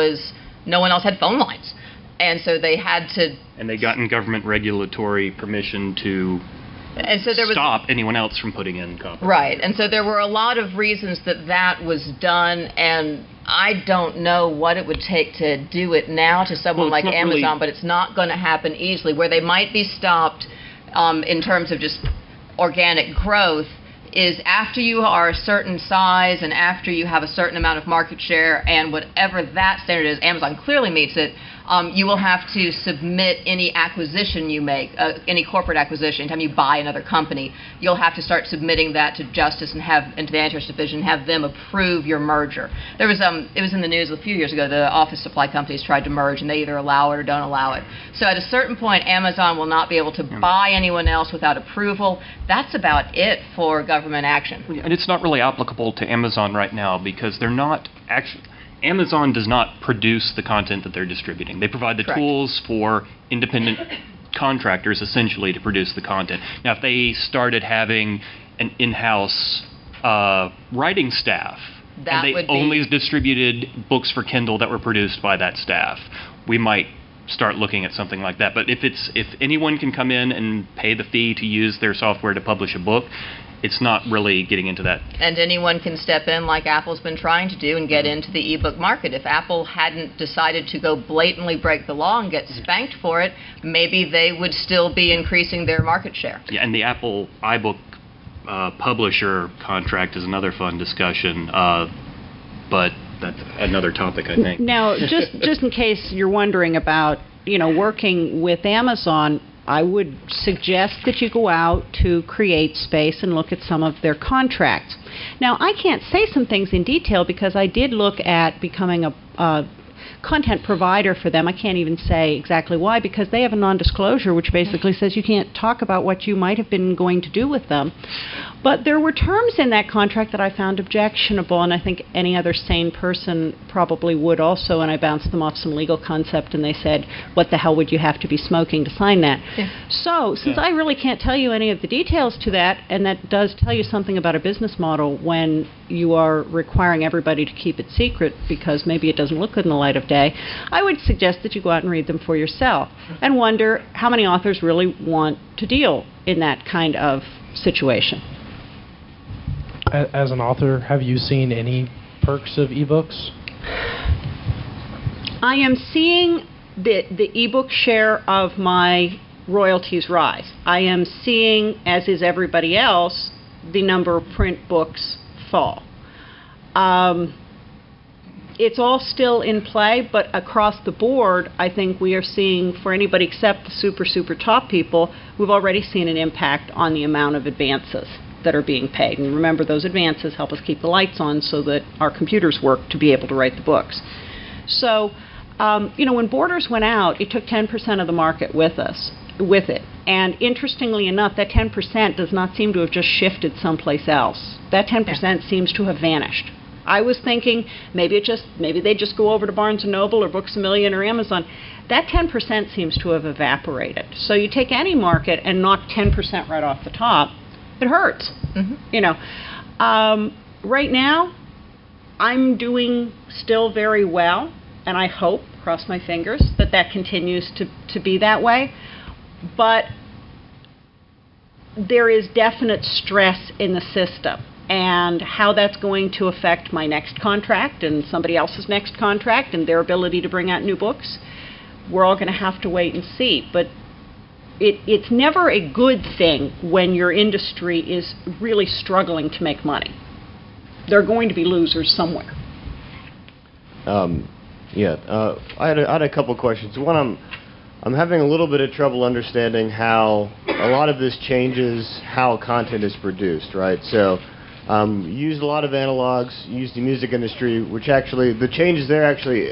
no one else had phone lines. And so they had to... And they gotten government regulatory permission to stop anyone else from putting in copper. Right. And so there were a lot of reasons that was done, and I don't know what it would take to do it now to someone like Amazon, but it's not going to happen easily. Where they might be stopped in terms of just organic growth is after you are a certain size and after you have a certain amount of market share, and whatever that standard is, Amazon clearly meets it, you will have to submit any acquisition you make, any corporate acquisition. Anytime you buy another company, you'll have to start submitting that to Justice and to the Antitrust Division, have them approve your merger. There was it was in the news a few years ago. The office supply companies tried to merge, and they either allow it or don't allow it. So at a certain point, Amazon will not be able to buy anyone else without approval. That's about it for government action. And it's not really applicable to Amazon right now because they're not actually... Amazon does not produce the content that they're distributing. They provide the tools for independent contractors, essentially, to produce the content. Now, if they started having an in-house writing staff, and they only distributed books for Kindle that were produced by that staff, we might start looking at something like that. But if anyone can come in and pay the fee to use their software to publish a book, it's not really getting into that. And anyone can step in like Apple's been trying to do and get into the ebook market. If Apple hadn't decided to go blatantly break the law and get spanked for it, maybe they would still be increasing their market share. Yeah, and the Apple iBook publisher contract is another fun discussion, but that's another topic, I think. Now, just in case you're wondering about, working with Amazon, I would suggest that you go out to CreateSpace and look at some of their contracts. Now, I can't say some things in detail because I did look at becoming a content provider for them. I can't even say exactly why because they have a non-disclosure which basically says you can't talk about what you might have been going to do with them. But there were terms in that contract that I found objectionable, and I think any other sane person probably would also, and I bounced them off some legal concept, and they said, what the hell would you have to be smoking to sign that? Yeah. So, since I really can't tell you any of the details to that, and that does tell you something about a business model when you are requiring everybody to keep it secret because maybe it doesn't look good in the light of day, I would suggest that you go out and read them for yourself and wonder how many authors really want to deal in that kind of situation. As an author, have you seen any perks of ebooks? I am seeing the ebook share of my royalties rise. I am seeing, as is everybody else, the number of print books fall. It's all still in play, but across the board, I think we are seeing, for anybody except the super top people, we've already seen an impact on the amount of advances. that are being paid. And remember, those advances help us keep the lights on so that our computers work to be able to write the books. So, when Borders went out, it took 10% of the market with it. And interestingly enough, that 10% does not seem to have just shifted someplace else. That 10% seems to have vanished. I was thinking maybe they just go over to Barnes & Noble or Books A Million or Amazon. That 10% seems to have evaporated. So you take any market and knock 10% right off the top, it hurts. Right now, I'm doing still very well, and I hope, cross my fingers, that continues to be that way. But there is definite stress in the system. And how that's going to affect my next contract and somebody else's next contract and their ability to bring out new books, we're all going to have to wait and see. But it's never a good thing when your industry is really struggling to make money. There are going to be losers somewhere. I had a couple questions. One, I'm having a little bit of trouble understanding how a lot of this changes how content is produced, right? So you use a lot of analogs, you use the music industry, which actually, the changes there actually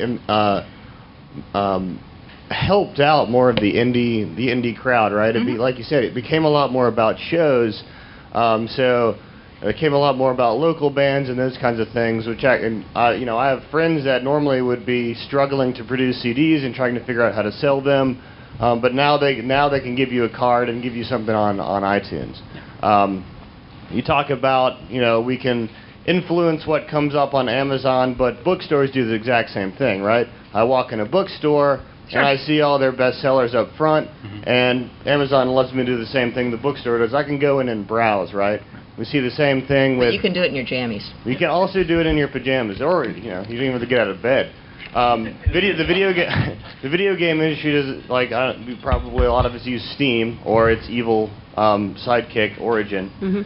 helped out more of the indie crowd, right? Like you said, it became a lot more about shows, so it became a lot more about local bands and those kinds of things, which I have friends that normally would be struggling to produce CDs and trying to figure out how to sell them, but now they can give you a card and give you something on iTunes. You talk about, we can influence what comes up on Amazon, but bookstores do the exact same thing, right? I walk in a bookstore, and I see all their bestsellers up front, and Amazon lets me do the same thing the bookstore does. I can go in and browse, right? We see the same thing with... But you can do it in your jammies. You can also do it in your pajamas, or, you don't even have to get out of bed. The video game industry does, probably a lot of us use Steam or its evil sidekick Origin.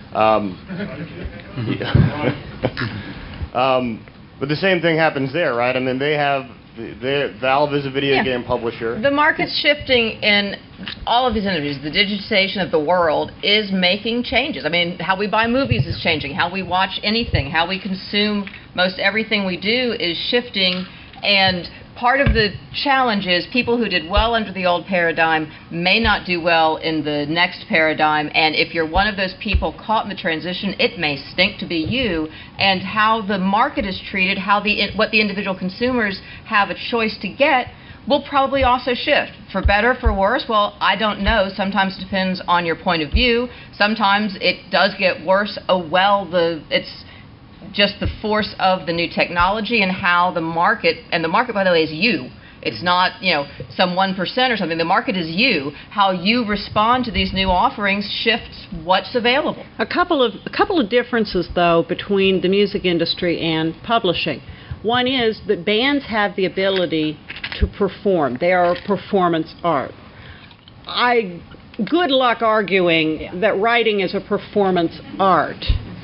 But the same thing happens there, right? I mean, Valve is a video game publisher. The market's shifting in all of these industries. The digitization of the world is making changes. I mean, how we buy movies is changing. How we watch anything, how we consume most everything we do is shifting. And part of the challenge is people who did well under the old paradigm may not do well in the next paradigm. And if you're one of those people caught in the transition, it may stink to be you. And how the market is treated, what the individual consumers have a choice to get, will probably also shift. For better, for worse, well, I don't know. Sometimes it depends on your point of view. Sometimes it does get worse. It's just the force of the new technology and how the market, by the way, is you. It's not, some 1% or something. The market is you. How you respond to these new offerings shifts what's available. A couple of differences, though, between the music industry and publishing. One is that bands have the ability to perform. They are performance art. Good luck arguing that writing is a performance art.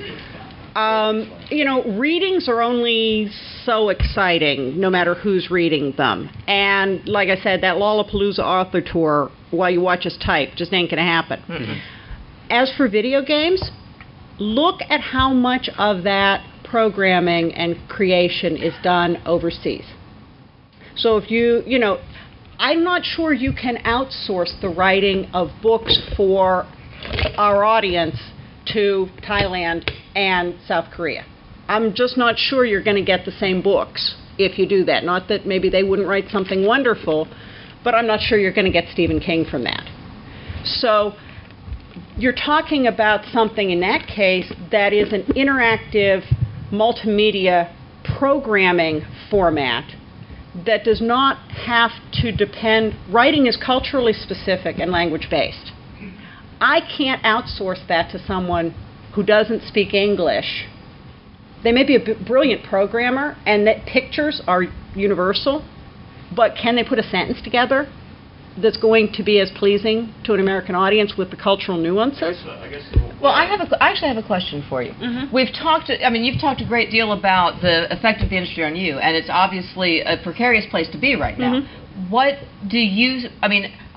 Readings are only so exciting, no matter who's reading them. And like I said, that Lollapalooza author tour, while you watch us type, just ain't going to happen. As for video games, look at how much of that programming and creation is done overseas. So if I'm not sure you can outsource the writing of books for our audience to Thailand and South Korea. I'm just not sure you're going to get the same books if you do that. Not that maybe they wouldn't write something wonderful, but I'm not sure you're going to get Stephen King from that. So you're talking about something in that case that is an interactive multimedia programming format that does not have to depend. Writing is culturally specific and language-based. I can't outsource that to someone who doesn't speak English. They may be a brilliant programmer, and that pictures are universal, but can they put a sentence together that's going to be as pleasing to an American audience with the cultural nuances? Well, I actually have a question for you. You've talked a great deal about the effect of the industry on you, and it's obviously a precarious place to be right now. What do you,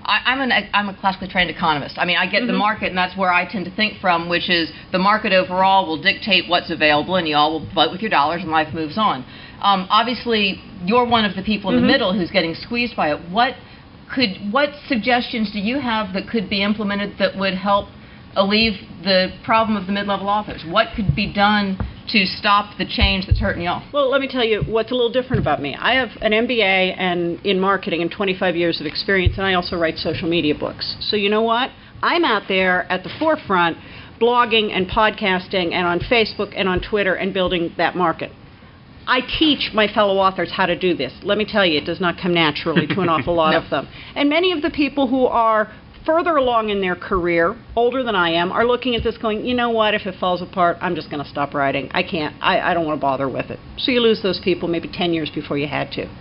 I'm a classically trained economist. I mean, I get the market, and that's where I tend to think from, which is the market overall will dictate what's available, and you all will vote with your dollars, and life moves on. Obviously, you're one of the people in the middle who's getting squeezed by it. What suggestions do you have that could be implemented that would help alleviate the problem of the mid-level authors? What could be done to stop the change that's hurting y'all? Well, let me tell you what's a little different about me. I have an MBA and in marketing and 25 years of experience, and I also write social media books. So you know what? I'm out there at the forefront blogging and podcasting and on Facebook and on Twitter and building that market. I teach my fellow authors how to do this. Let me tell you, it does not come naturally to an awful lot of them. And many of the people who are further along in their career, older than I am, are looking at this going, you know what, if it falls apart, I'm just going to stop writing. I can't. I don't want to bother with it. So you lose those people maybe 10 years before you had to.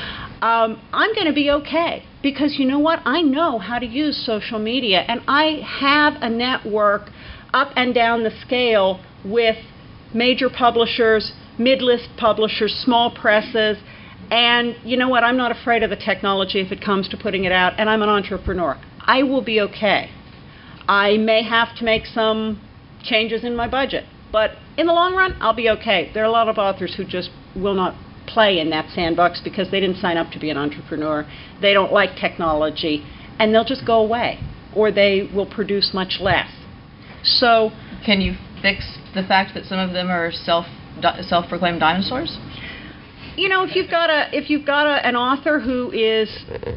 I'm going to be okay because you know what? I know how to use social media, and I have a network up and down the scale with major publishers, mid-list publishers, small presses, and you know what? I'm not afraid of the technology if it comes to putting it out, and I'm an entrepreneur. I will be okay. I may have to make some changes in my budget, but in the long run, I'll be okay. There are a lot of authors who just will not play in that sandbox because they didn't sign up to be an entrepreneur. They don't like technology, and they'll just go away, or they will produce much less. So, can you fix the fact that some of them are self-proclaimed dinosaurs? You know, if you've got an author who is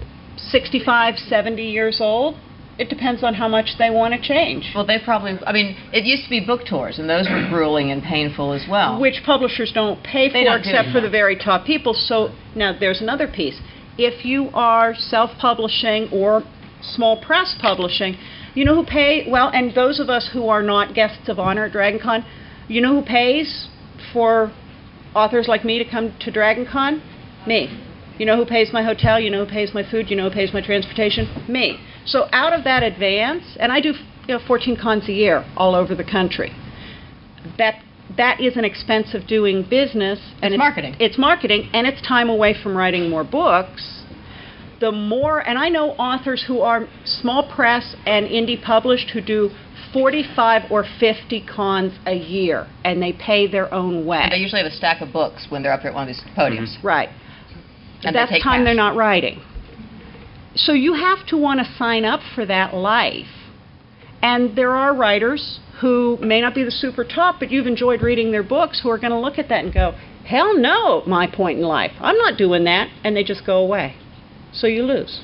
65, 70 years old, it depends on how much they want to change. Well, they probably, I mean, it used to be book tours, and those were grueling and painful as well. Which publishers don't pay for except for the very top people. So now there's another piece. If you are self-publishing or small press publishing, you know who pay, well, and those of us who are not guests of honor at DragonCon, you know who pays for authors like me to come to DragonCon? Me. You know who pays my hotel? You know who pays my food? You know who pays my transportation? Me. So out of that advance, and I do 14 cons a year all over the country. That is an expense of doing business. And it's marketing. It's marketing, and it's time away from writing more books. The more, and I know authors who are small press and indie published who do 45 or 50 cons a year, and they pay their own way. And they usually have a stack of books when they're up there at one of these podiums. Right. And that's time they're not writing. So you have to want to sign up for that life. And there are writers who may not be the super top, but you've enjoyed reading their books, who are going to look at that and go, hell no, my point in life. I'm not doing that. And they just go away. So you lose.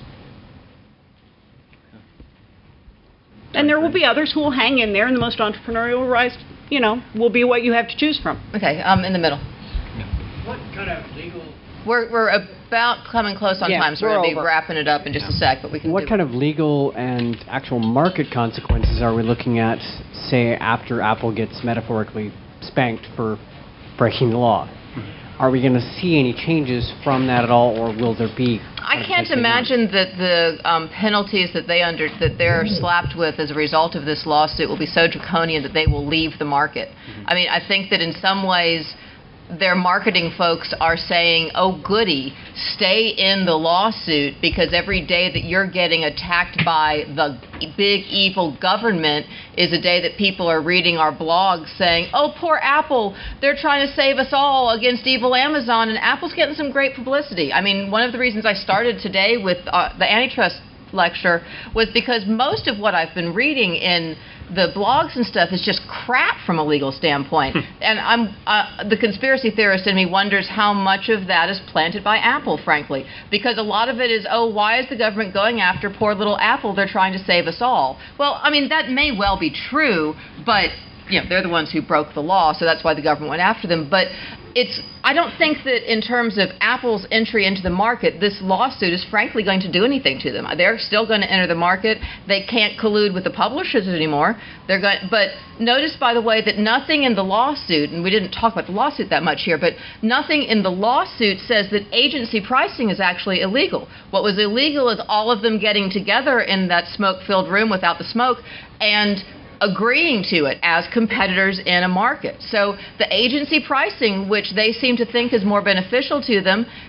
And there will be others who will hang in there, and the most entrepreneurial rise, will be what you have to choose from. Okay, in the middle. What kind of legal... We're about coming close on time, so we're going to be wrapping it up in just a sec. But we can. What kind of legal and actual market consequences are we looking at, say, after Apple gets metaphorically spanked for breaking the law? Are we going to see any changes from that at all, or will there be? I can't imagine that the penalties that they're slapped with as a result of this lawsuit will be so draconian that they will leave the market. I mean, I think that in some ways their marketing folks are saying, oh, goody, stay in the lawsuit, because every day that you're getting attacked by the big evil government is a day that people are reading our blogs saying, oh, poor Apple, they're trying to save us all against evil Amazon, and Apple's getting some great publicity. I mean, one of the reasons I started today with the antitrust lecture was because most of what I've been reading in the blogs and stuff is just crap from a legal standpoint. And I'm the conspiracy theorist in me wonders how much of that is planted by Apple, frankly, because a lot of it is, oh, why is the government going after poor little Apple? They're trying to save us all. Well, I mean, that may well be true, but they're the ones who broke the law, so that's why the government went after them. But I don't think that in terms of Apple's entry into the market, this lawsuit is frankly going to do anything to them. They're still going to enter the market. They can't collude with the publishers anymore. But notice, by the way, that nothing in the lawsuit, and we didn't talk about the lawsuit that much here, but nothing in the lawsuit says that agency pricing is actually illegal. What was illegal is all of them getting together in that smoke-filled room without the smoke and agreeing to it as competitors in a market. So the agency pricing, which they seem to think is more beneficial to them,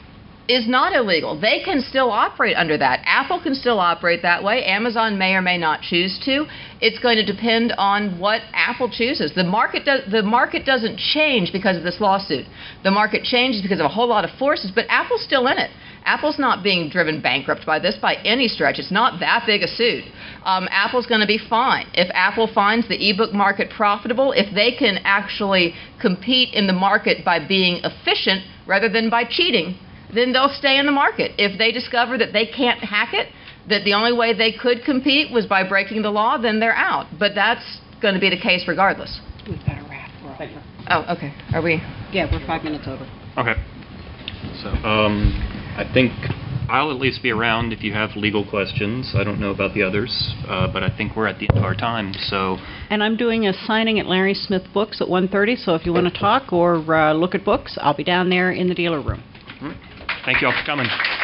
is not illegal. They can still operate under that. Apple can still operate that way. Amazon may or may not choose to. It's going to depend on what Apple chooses. The market doesn't change because of this lawsuit. The market changes because of a whole lot of forces, but Apple's still in it. Apple's not being driven bankrupt by this by any stretch. It's not that big a suit. Apple's going to be fine. If Apple finds the ebook market profitable, if they can actually compete in the market by being efficient rather than by cheating, then they'll stay in the market. If they discover that they can't hack it, that the only way they could compete was by breaking the law, then they're out. But that's going to be the case regardless. We've got a wrap. We're over. Oh, okay. Are we? Yeah, we're 5 minutes over. Okay. So, I think I'll at least be around if you have legal questions. I don't know about the others, but I think we're at the end of our time, so. And I'm doing a signing at Larry Smith Books at 1:30, so if you want to talk or look at books, I'll be down there in the dealer room. Thank you all for coming.